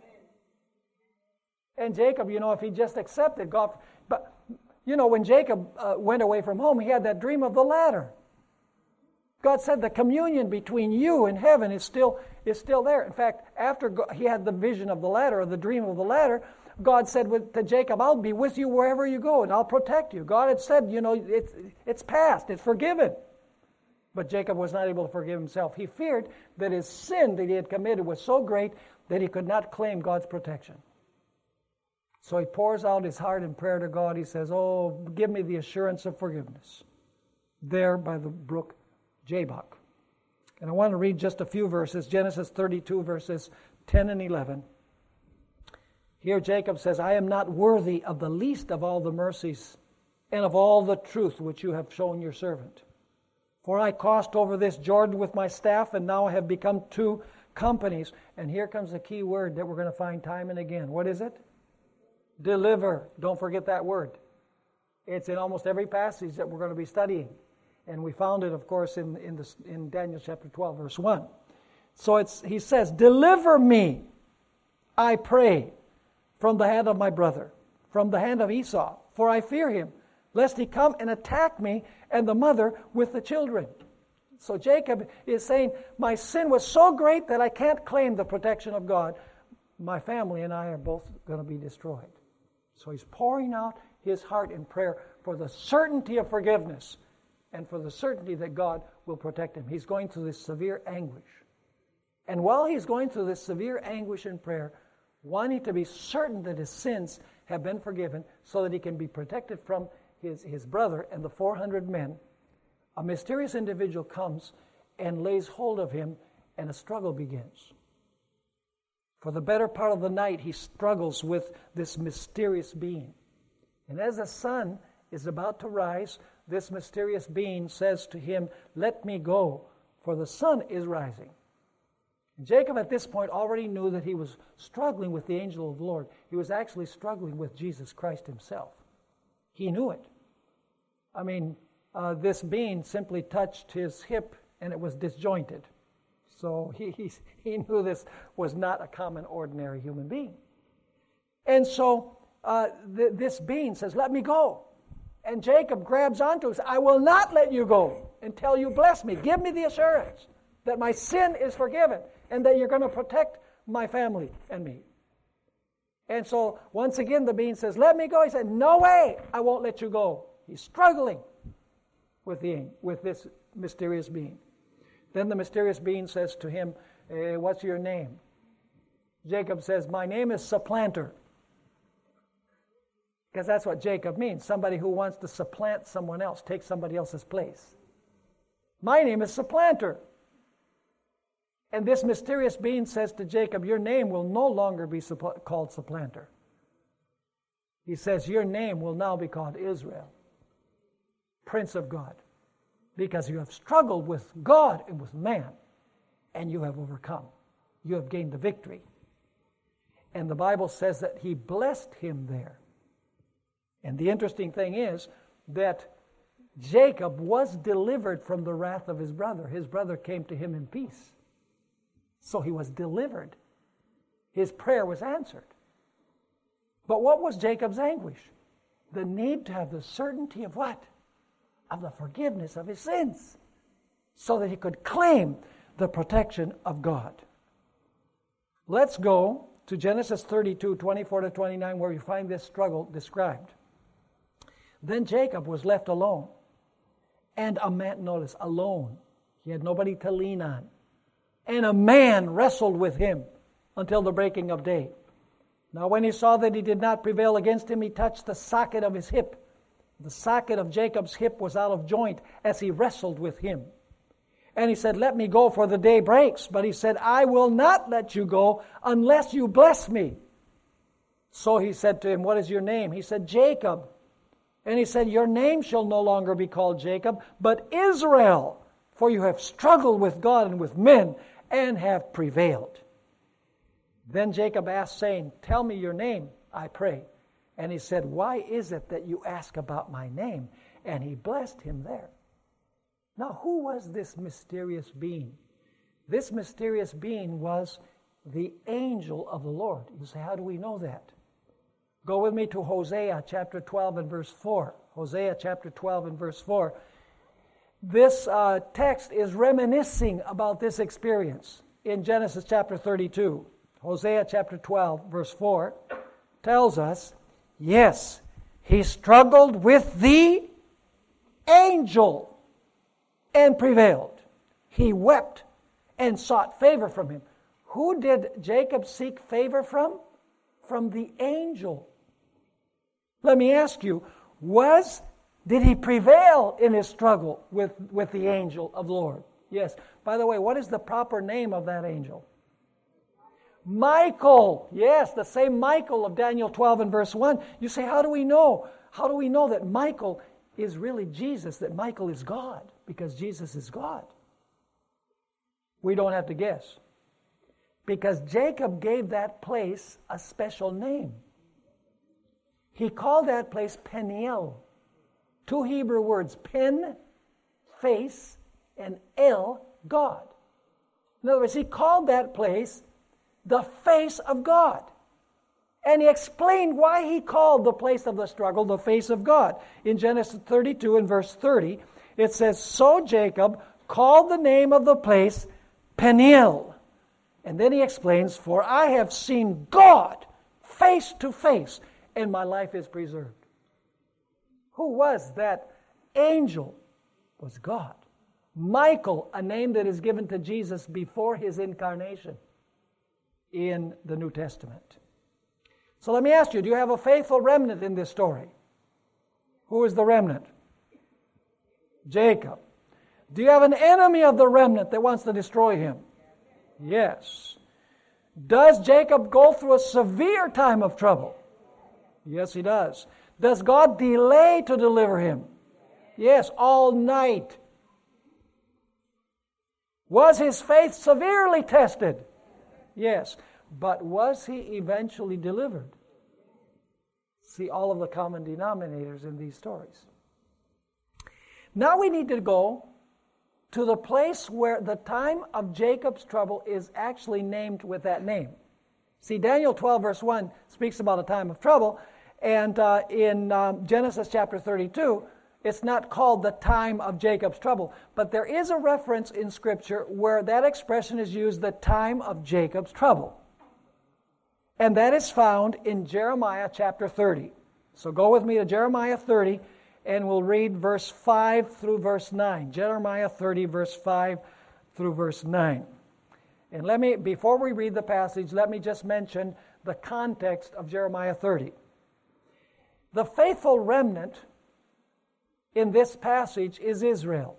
And Jacob, you know, if he just accepted God, but you know, when Jacob uh, went away from home, he had that dream of the ladder. God said the communion between you and heaven is still is still there. In fact, after God, he had the vision of the ladder, or the dream of the ladder, God said with, to Jacob, I'll be with you wherever you go, and I'll protect you. God had said, you know, it's, it's past, it's forgiven. But Jacob was not able to forgive himself. He feared that his sin that he had committed was so great that he could not claim God's protection. So he pours out his heart in prayer to God. He says, oh, give me the assurance of forgiveness there by the brook Jabbok. And I want to read just a few verses, Genesis thirty-two, verses ten and eleven. Here Jacob says, I am not worthy of the least of all the mercies and of all the truth which you have shown your servant. For I crossed over this Jordan with my staff, and now I have become two companies. And here comes the key word that we're going to find time and again. What is it? Deliver. Don't forget that word. It's in almost every passage that we're going to be studying. And we found it, of course, in, in, the, in Daniel chapter twelve, verse one. So it's, he says, deliver me, I pray, from the hand of my brother, from the hand of Esau, for I fear him, lest he come and attack me and the mother with the children. So Jacob is saying, my sin was so great that I can't claim the protection of God. My family and I are both going to be destroyed. So he's pouring out his heart in prayer for the certainty of forgiveness and for the certainty that God will protect him. He's going through this severe anguish. And while he's going through this severe anguish in prayer, wanting to be certain that his sins have been forgiven so that he can be protected from his, his brother and the four hundred men, a mysterious individual comes and lays hold of him, and a struggle begins. For the better part of the night, he struggles with this mysterious being. And as the sun is about to rise, this mysterious being says to him, let me go, for the sun is rising. And Jacob at this point already knew that he was struggling with the angel of the Lord. He was actually struggling with Jesus Christ himself. He knew it. I mean, uh, this being simply touched his hip and it was disjointed. So he, he, he knew this was not a common, ordinary human being. And so uh, th- this being says, let me go. And Jacob grabs onto it and says, I will not let you go until you bless me. Give me the assurance that my sin is forgiven and that you're going to protect my family and me. And so once again the being says, let me go. He said, no way, I won't let you go. He's struggling with, the, with this mysterious being. Then the mysterious being says to him, eh, what's your name? Jacob says, my name is Supplanter. Because that's what Jacob means, somebody who wants to supplant someone else, take somebody else's place. My name is Supplanter. And this mysterious being says to Jacob, your name will no longer be suppl- called Supplanter. He says, your name will now be called Israel, Prince of God, because you have struggled with God and with man, and you have overcome. You have gained the victory. And the Bible says that he blessed him there. And the interesting thing is that Jacob was delivered from the wrath of his brother. His brother came to him in peace. So he was delivered. His prayer was answered. But what was Jacob's anguish? The need to have the certainty of what? Of the forgiveness of his sins, so that he could claim the protection of God. Let's go to Genesis thirty-two, twenty-four to twenty-nine, where you find this struggle described. Then Jacob was left alone. And a man, notice, alone. He had nobody to lean on. And a man wrestled with him until the breaking of day. Now when he saw that he did not prevail against him, he touched the socket of his hip. The socket of Jacob's hip was out of joint as he wrestled with him. And he said, let me go, for the day breaks. But he said, I will not let you go unless you bless me. So he said to him, what is your name? He said, Jacob. And he said, your name shall no longer be called Jacob, but Israel, for you have struggled with God and with men and have prevailed. Then Jacob asked, saying, tell me your name, I pray. And he said, why is it that you ask about my name? And he blessed him there. Now, who was this mysterious being? This mysterious being was the angel of the Lord. You say, how do we know that? Go with me to Hosea chapter twelve and verse four. Hosea chapter twelve and verse four. This uh, text is reminiscing about this experience in Genesis chapter thirty-two. Hosea chapter twelve, verse four, tells us, yes, he struggled with the angel and prevailed. He wept and sought favor from him. Who did Jacob seek favor from? From the angel. Let me ask you, was, did he prevail in his struggle with, with the angel of the Lord? Yes. By the way, what is the proper name of that angel? Michael. Yes, the same Michael of Daniel twelve and verse one. You say, how do we know? How do we know that Michael is really Jesus, that Michael is God? Because Jesus is God. We don't have to guess. Because Jacob gave that place a special name. He called that place Peniel. Two Hebrew words, pen, face, and El, God. In other words, he called that place the face of God. And he explained why he called the place of the struggle the face of God. In Genesis thirty-two and verse thirty, it says, so Jacob called the name of the place Peniel. And then he explains, for I have seen God face to face, and my life is preserved. Who was that angel? It was God. Michael, a name that is given to Jesus before his incarnation in the New Testament. So let me ask you, do you have a faithful remnant in this story? Who is the remnant? Jacob. Do you have an enemy of the remnant that wants to destroy him? Yes. Does Jacob go through a severe time of trouble? Yes, he does. Does God delay to deliver him? Yes, all night. Was his faith severely tested? Yes. But was he eventually delivered? See all of the common denominators in these stories. Now we need to go to the place where the time of Jacob's trouble is actually named with that name. See, Daniel twelve verse one speaks about a time of trouble, and uh, in um, Genesis chapter thirty-two, it's not called the time of Jacob's trouble, but there is a reference in Scripture where that expression is used, the time of Jacob's trouble. And that is found in Jeremiah chapter thirty. So go with me to Jeremiah thirty, and we'll read verse five through verse nine. Jeremiah thirty, verse five through verse nine. And let me, before we read the passage, let me just mention the context of Jeremiah thirty. The faithful remnant in this passage is Israel.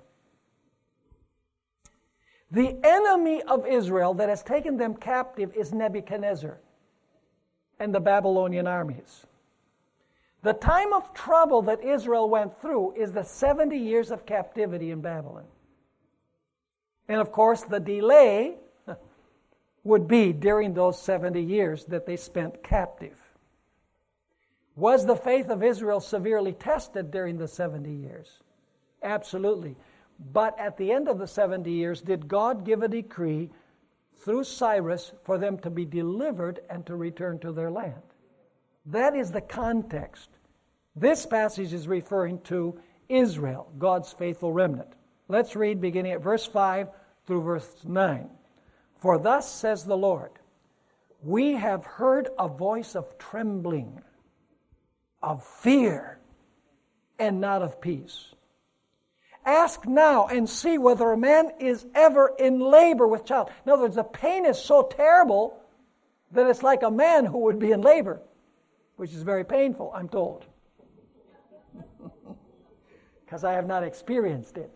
The enemy of Israel that has taken them captive is Nebuchadnezzar and the Babylonian armies. The time of trouble that Israel went through is the seventy years of captivity in Babylon. And of course, the delay would be during those seventy years that they spent captive. Was the faith of Israel severely tested during the seventy years? Absolutely. But at the end of the seventy years, did God give a decree through Cyrus for them to be delivered and to return to their land? That is the context. This passage is referring to Israel, God's faithful remnant. Let's read beginning at verse five through verse nine. For thus says the Lord, we have heard a voice of trembling, of fear, and not of peace. Ask now and see whether a man is ever in labor with child. In other words, the pain is so terrible that it's like a man who would be in labor, which is very painful, I'm told. Because I have not experienced it.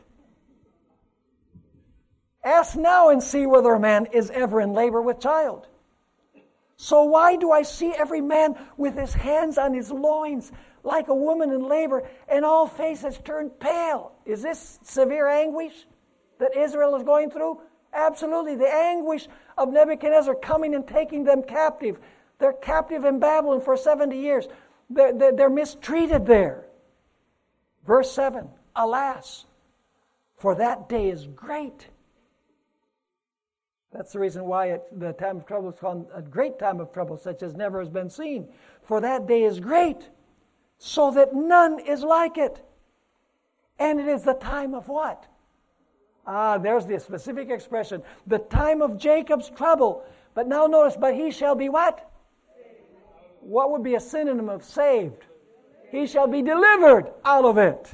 Ask now and see whether a man is ever in labor with child. So why do I see every man with his hands on his loins, like a woman in labor, and all faces turned pale? Is this severe anguish that Israel is going through? Absolutely. The anguish of Nebuchadnezzar coming and taking them captive. They're captive in Babylon for seventy years. They're, they're, they're mistreated there. Verse seven, alas, for that day is great. That's the reason why it, the time of trouble is called a great time of trouble, such as never has been seen. For that day is great, so that none is like it. And it is the time of what? Ah, there's the specific expression. The time of Jacob's trouble. But now notice, but he shall be what? What would be a synonym of saved? He shall be delivered out of it.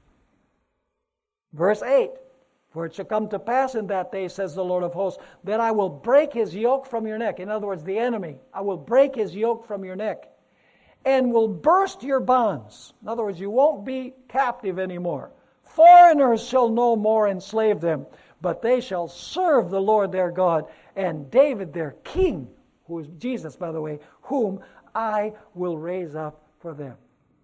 Verse eight. For it shall come to pass in that day, says the Lord of hosts, that I will break his yoke from your neck. In other words, the enemy. I will break his yoke from your neck and will burst your bonds. In other words, you won't be captive anymore. Foreigners shall no more enslave them, but they shall serve the Lord their God and David their king, who is Jesus, by the way, whom I will raise up for them.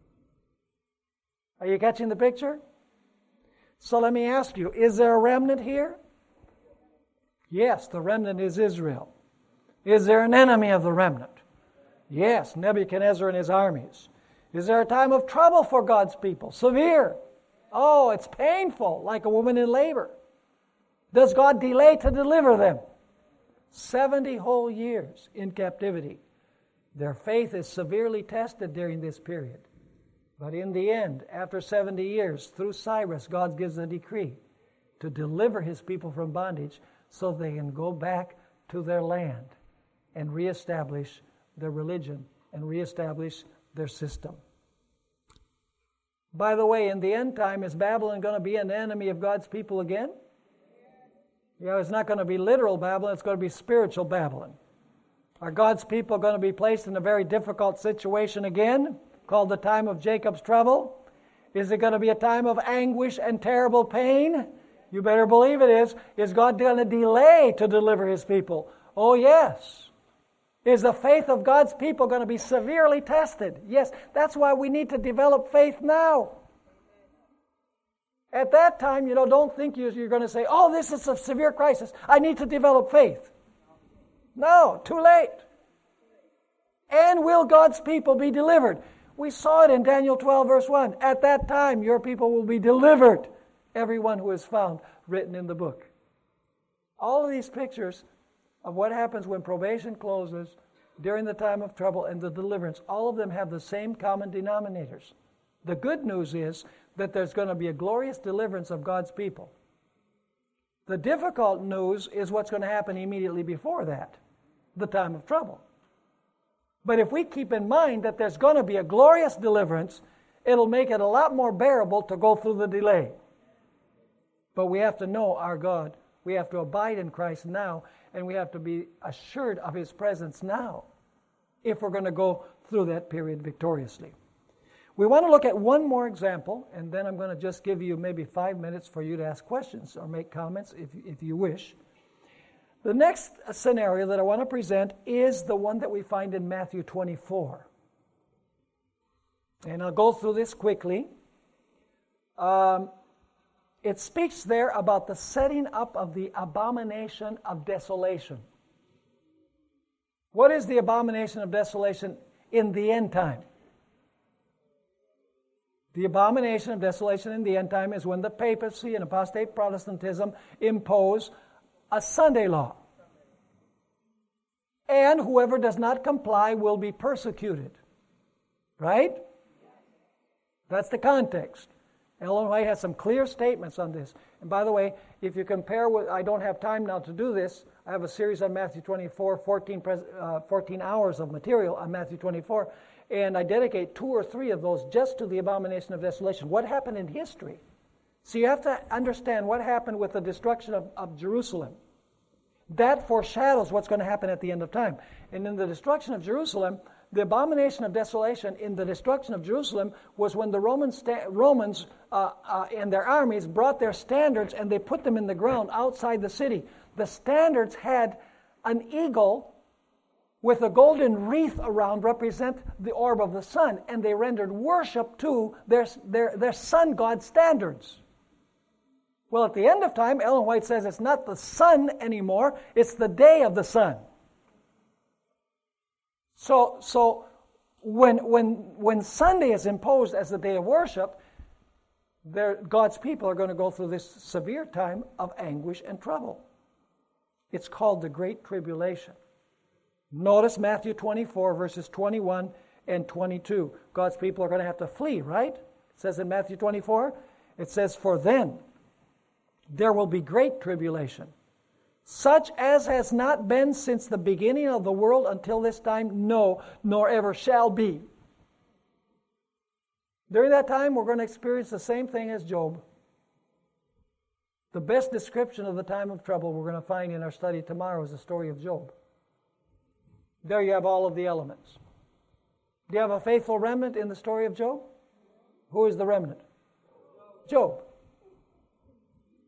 Are you catching the picture? So let me ask you, is there a remnant here? Yes, the remnant is Israel. Is there an enemy of the remnant? Yes, Nebuchadnezzar and his armies. Is there a time of trouble for God's people? Severe. Oh, it's painful, like a woman in labor. Does God delay to deliver them? Seventy whole years in captivity. Their faith is severely tested during this period. But in the end, after seventy years, through Cyrus, God gives a decree to deliver His people from bondage so they can go back to their land and reestablish their religion and reestablish their system. By the way, in the end time, is Babylon going to be an enemy of God's people again? Yeah, it's not going to be literal Babylon, it's going to be spiritual Babylon. Are God's people going to be placed in a very difficult situation again, called the time of Jacob's trouble? Is it going to be a time of anguish and terrible pain? You better believe it is. Is God going to delay to deliver His people? Oh, yes. Is the faith of God's people going to be severely tested? Yes. That's why we need to develop faith now. At that time, you know, don't think you're going to say, oh, this is a severe crisis. I need to develop faith. No, too late. And will God's people be delivered? We saw it in Daniel twelve, verse one. At that time, your people will be delivered, everyone who is found written in the book. All of these pictures of what happens when probation closes, during the time of trouble, and the deliverance, all of them have the same common denominators. The good news is that there's going to be a glorious deliverance of God's people. The difficult news is what's going to happen immediately before that, the time of trouble. But if we keep in mind that there's going to be a glorious deliverance, it'll make it a lot more bearable to go through the delay. But we have to know our God. We have to abide in Christ now, and we have to be assured of His presence now if we're going to go through that period victoriously. We want to look at one more example, and then I'm going to just give you maybe five minutes for you to ask questions or make comments if, if you wish. The next scenario that I want to present is the one that we find in Matthew twenty-four. And I'll go through this quickly. Um, it speaks there about the setting up of the abomination of desolation. What is the abomination of desolation in the end time? The abomination of desolation in the end time is when the papacy and apostate Protestantism impose a Sunday law. And whoever does not comply will be persecuted. Right? That's the context. Ellen White has some clear statements on this. And by the way, if you compare with, I don't have time now to do this, I have a series on Matthew twenty-four, fourteen, uh, fourteen hours of material on Matthew twenty-four, and I dedicate two or three of those just to the abomination of desolation. What happened in history? So you have to understand what happened with the destruction of, of Jerusalem. That foreshadows what's going to happen at the end of time. And in the destruction of Jerusalem, the abomination of desolation in the destruction of Jerusalem was when the Roman sta- Romans uh, uh, and their armies brought their standards and they put them in the ground outside the city. The standards had an eagle with a golden wreath around represent the orb of the sun, and they rendered worship to their, their, their sun god standards. Well, at the end of time, Ellen White says it's not the sun anymore, it's the day of the sun. So, so when, when, when Sunday is imposed as the day of worship, God's people are going to go through this severe time of anguish and trouble. It's called the Great Tribulation. Notice Matthew twenty-four, verses twenty-one and twenty-two. God's people are going to have to flee, right? It says in Matthew twenty-four, it says, "For then there will be great tribulation, such as has not been since the beginning of the world until this time, no, nor ever shall be." During that time, we're going to experience the same thing as Job. The best description of the time of trouble we're going to find in our study tomorrow is the story of Job. There you have all of the elements. Do you have a faithful remnant in the story of Job? Who is the remnant? Job.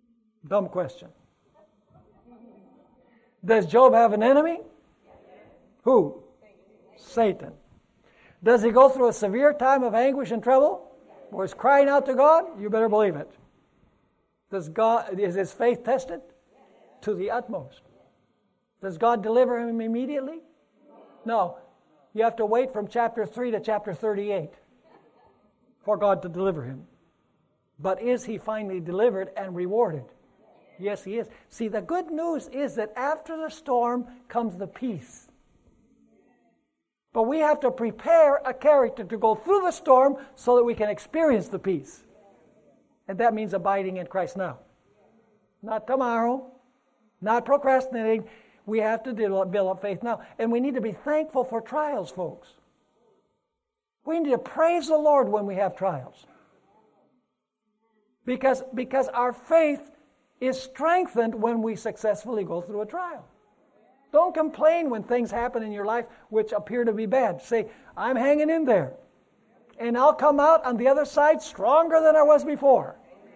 Dumb question. Does Job have an enemy? Who? Satan. Does he go through a severe time of anguish and trouble? Or is crying out to God? You better believe it. Does God, is his faith tested? To the utmost. Does God deliver him immediately? No. You have to wait from chapter three to chapter thirty-eight for God to deliver him. But is he finally delivered and rewarded? Yes, he is. See, the good news is that after the storm comes the peace. But we have to prepare a character to go through the storm so that we can experience the peace. And that means abiding in Christ now. Not tomorrow. Not procrastinating. We have to develop faith now. And we need to be thankful for trials, folks. We need to praise the Lord when we have trials. Because, because our faith is strengthened when we successfully go through a trial. Don't complain when things happen in your life which appear to be bad. Say, I'm hanging in there. And I'll come out on the other side stronger than I was before.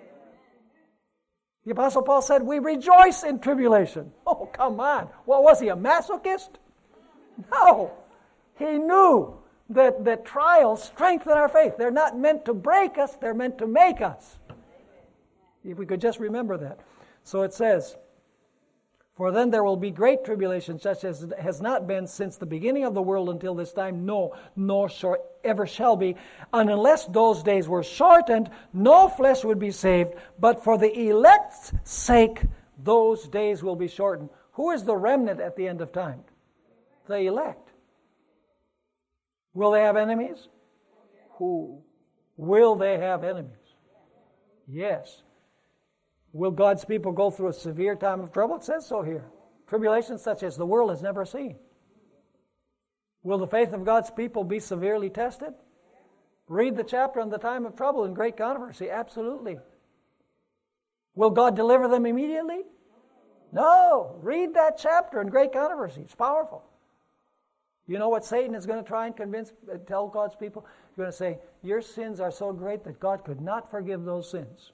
The Apostle Paul said, we rejoice in tribulation. Oh, come on. What was he, a masochist? No. He knew that, that trials strengthen our faith. They're not meant to break us, they're meant to make us. If we could just remember that. So it says, for then there will be great tribulation, such as has not been since the beginning of the world until this time, no, nor shall ever shall be. And unless those days were shortened, no flesh would be saved. But for the elect's sake, those days will be shortened. Who is the remnant at the end of time? The elect. Will they have enemies? Who? Will they have enemies? Yes. Will God's people go through a severe time of trouble? It says so here. Tribulation such as the world has never seen. Will the faith of God's people be severely tested? Read the chapter on the time of trouble and great controversy. Absolutely. Will God deliver them immediately? No. Read that chapter in great controversy. It's powerful. You know what Satan is going to try and convince, tell God's people? He's going to say, your sins are so great that God could not forgive those sins.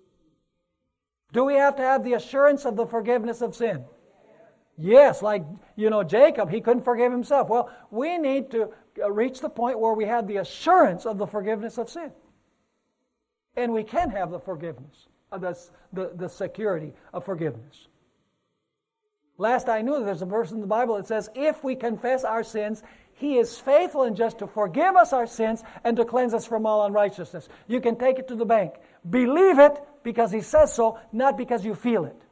Do we have to have the assurance of the forgiveness of sin? Yes, like, you know, Jacob, he couldn't forgive himself. Well, we need to reach the point where we have the assurance of the forgiveness of sin. And we can have the forgiveness, of the, the, the security of forgiveness. Last I knew, there's a verse in the Bible that says, if we confess our sins, He is faithful and just to forgive us our sins and to cleanse us from all unrighteousness. You can take it to the bank. Believe it because He says so, not because you feel it.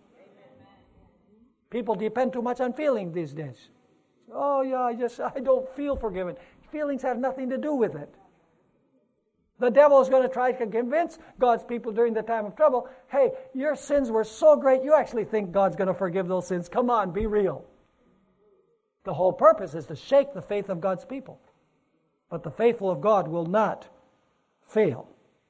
People depend too much on feeling these days. Oh yeah, I just I don't feel forgiven. Feelings have nothing to do with it. The devil is going to try to convince God's people during the time of trouble, hey, your sins were so great, you actually think God's going to forgive those sins. Come on, be real. The whole purpose is to shake the faith of God's people. But the faithful of God will not fail.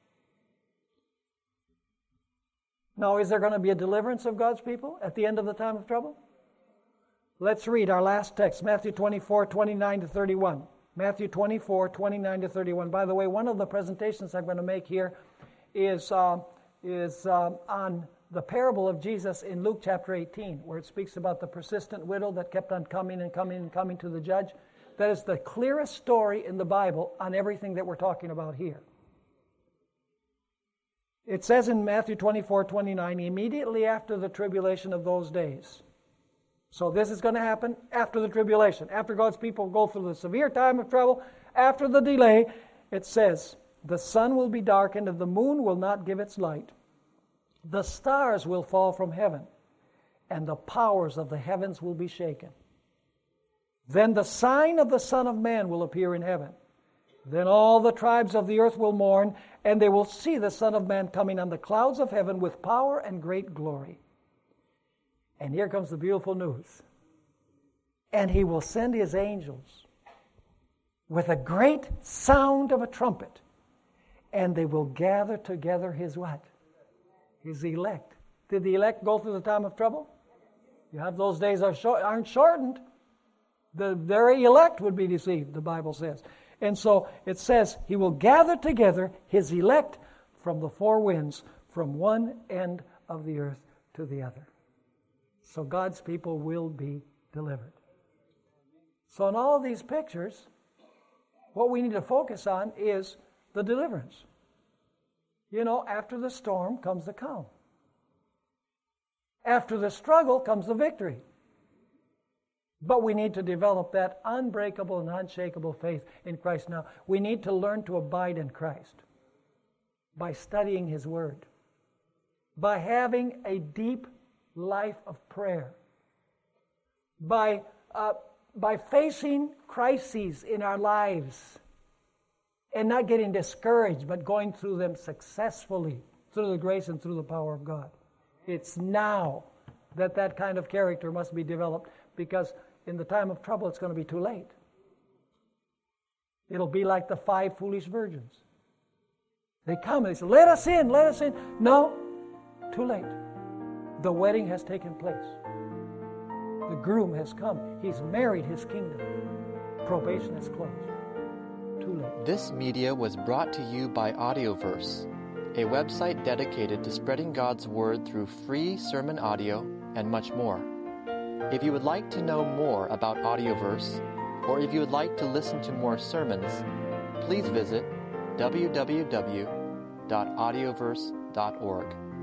Now, is there going to be a deliverance of God's people at the end of the time of trouble? Let's read our last text, Matthew twenty-four, twenty-nine to thirty-one. Matthew twenty-four, twenty-nine to thirty-one. By the way, one of the presentations I'm going to make here is, uh, is uh, on the parable of Jesus in Luke chapter eighteen, where it speaks about the persistent widow that kept on coming and coming and coming to the judge. That is the clearest story in the Bible on everything that we're talking about here. It says in Matthew twenty-four, twenty-nine, immediately after the tribulation of those days. So this is going to happen after the tribulation. After God's people go through the severe time of trouble, after the delay, it says, the sun will be darkened and the moon will not give its light. The stars will fall from heaven, and the powers of the heavens will be shaken. Then the sign of the Son of Man will appear in heaven. Then all the tribes of the earth will mourn, and they will see the Son of Man coming on the clouds of heaven with power and great glory. And here comes the beautiful news. And He will send His angels with a great sound of a trumpet, and they will gather together His what? His elect. Did the elect go through the time of trouble? You have those days are short, aren't shortened. The very elect would be deceived, the Bible says. And so it says, He will gather together His elect from the four winds, from one end of the earth to the other. So God's people will be delivered. So in all of these pictures, what we need to focus on is the deliverance. You know, after the storm comes the calm. After the struggle comes the victory. But we need to develop that unbreakable and unshakable faith in Christ. Now, we need to learn to abide in Christ by studying His Word, by having a deep life of prayer, by, uh, by facing crises in our lives and not getting discouraged, but going through them successfully through the grace and through the power of God. It's now that that kind of character must be developed, because in the time of trouble it's going to be too late. It'll be like the five foolish virgins. They come and they say, let us in, let us in. No, too late. The wedding has taken place. The groom has come. He's married his kingdom. Probation is closed. Too late. This media was brought to you by Audioverse, a website dedicated to spreading God's Word through free sermon audio and much more. If you would like to know more about Audioverse, or if you would like to listen to more sermons, please visit w w w dot audioverse dot org.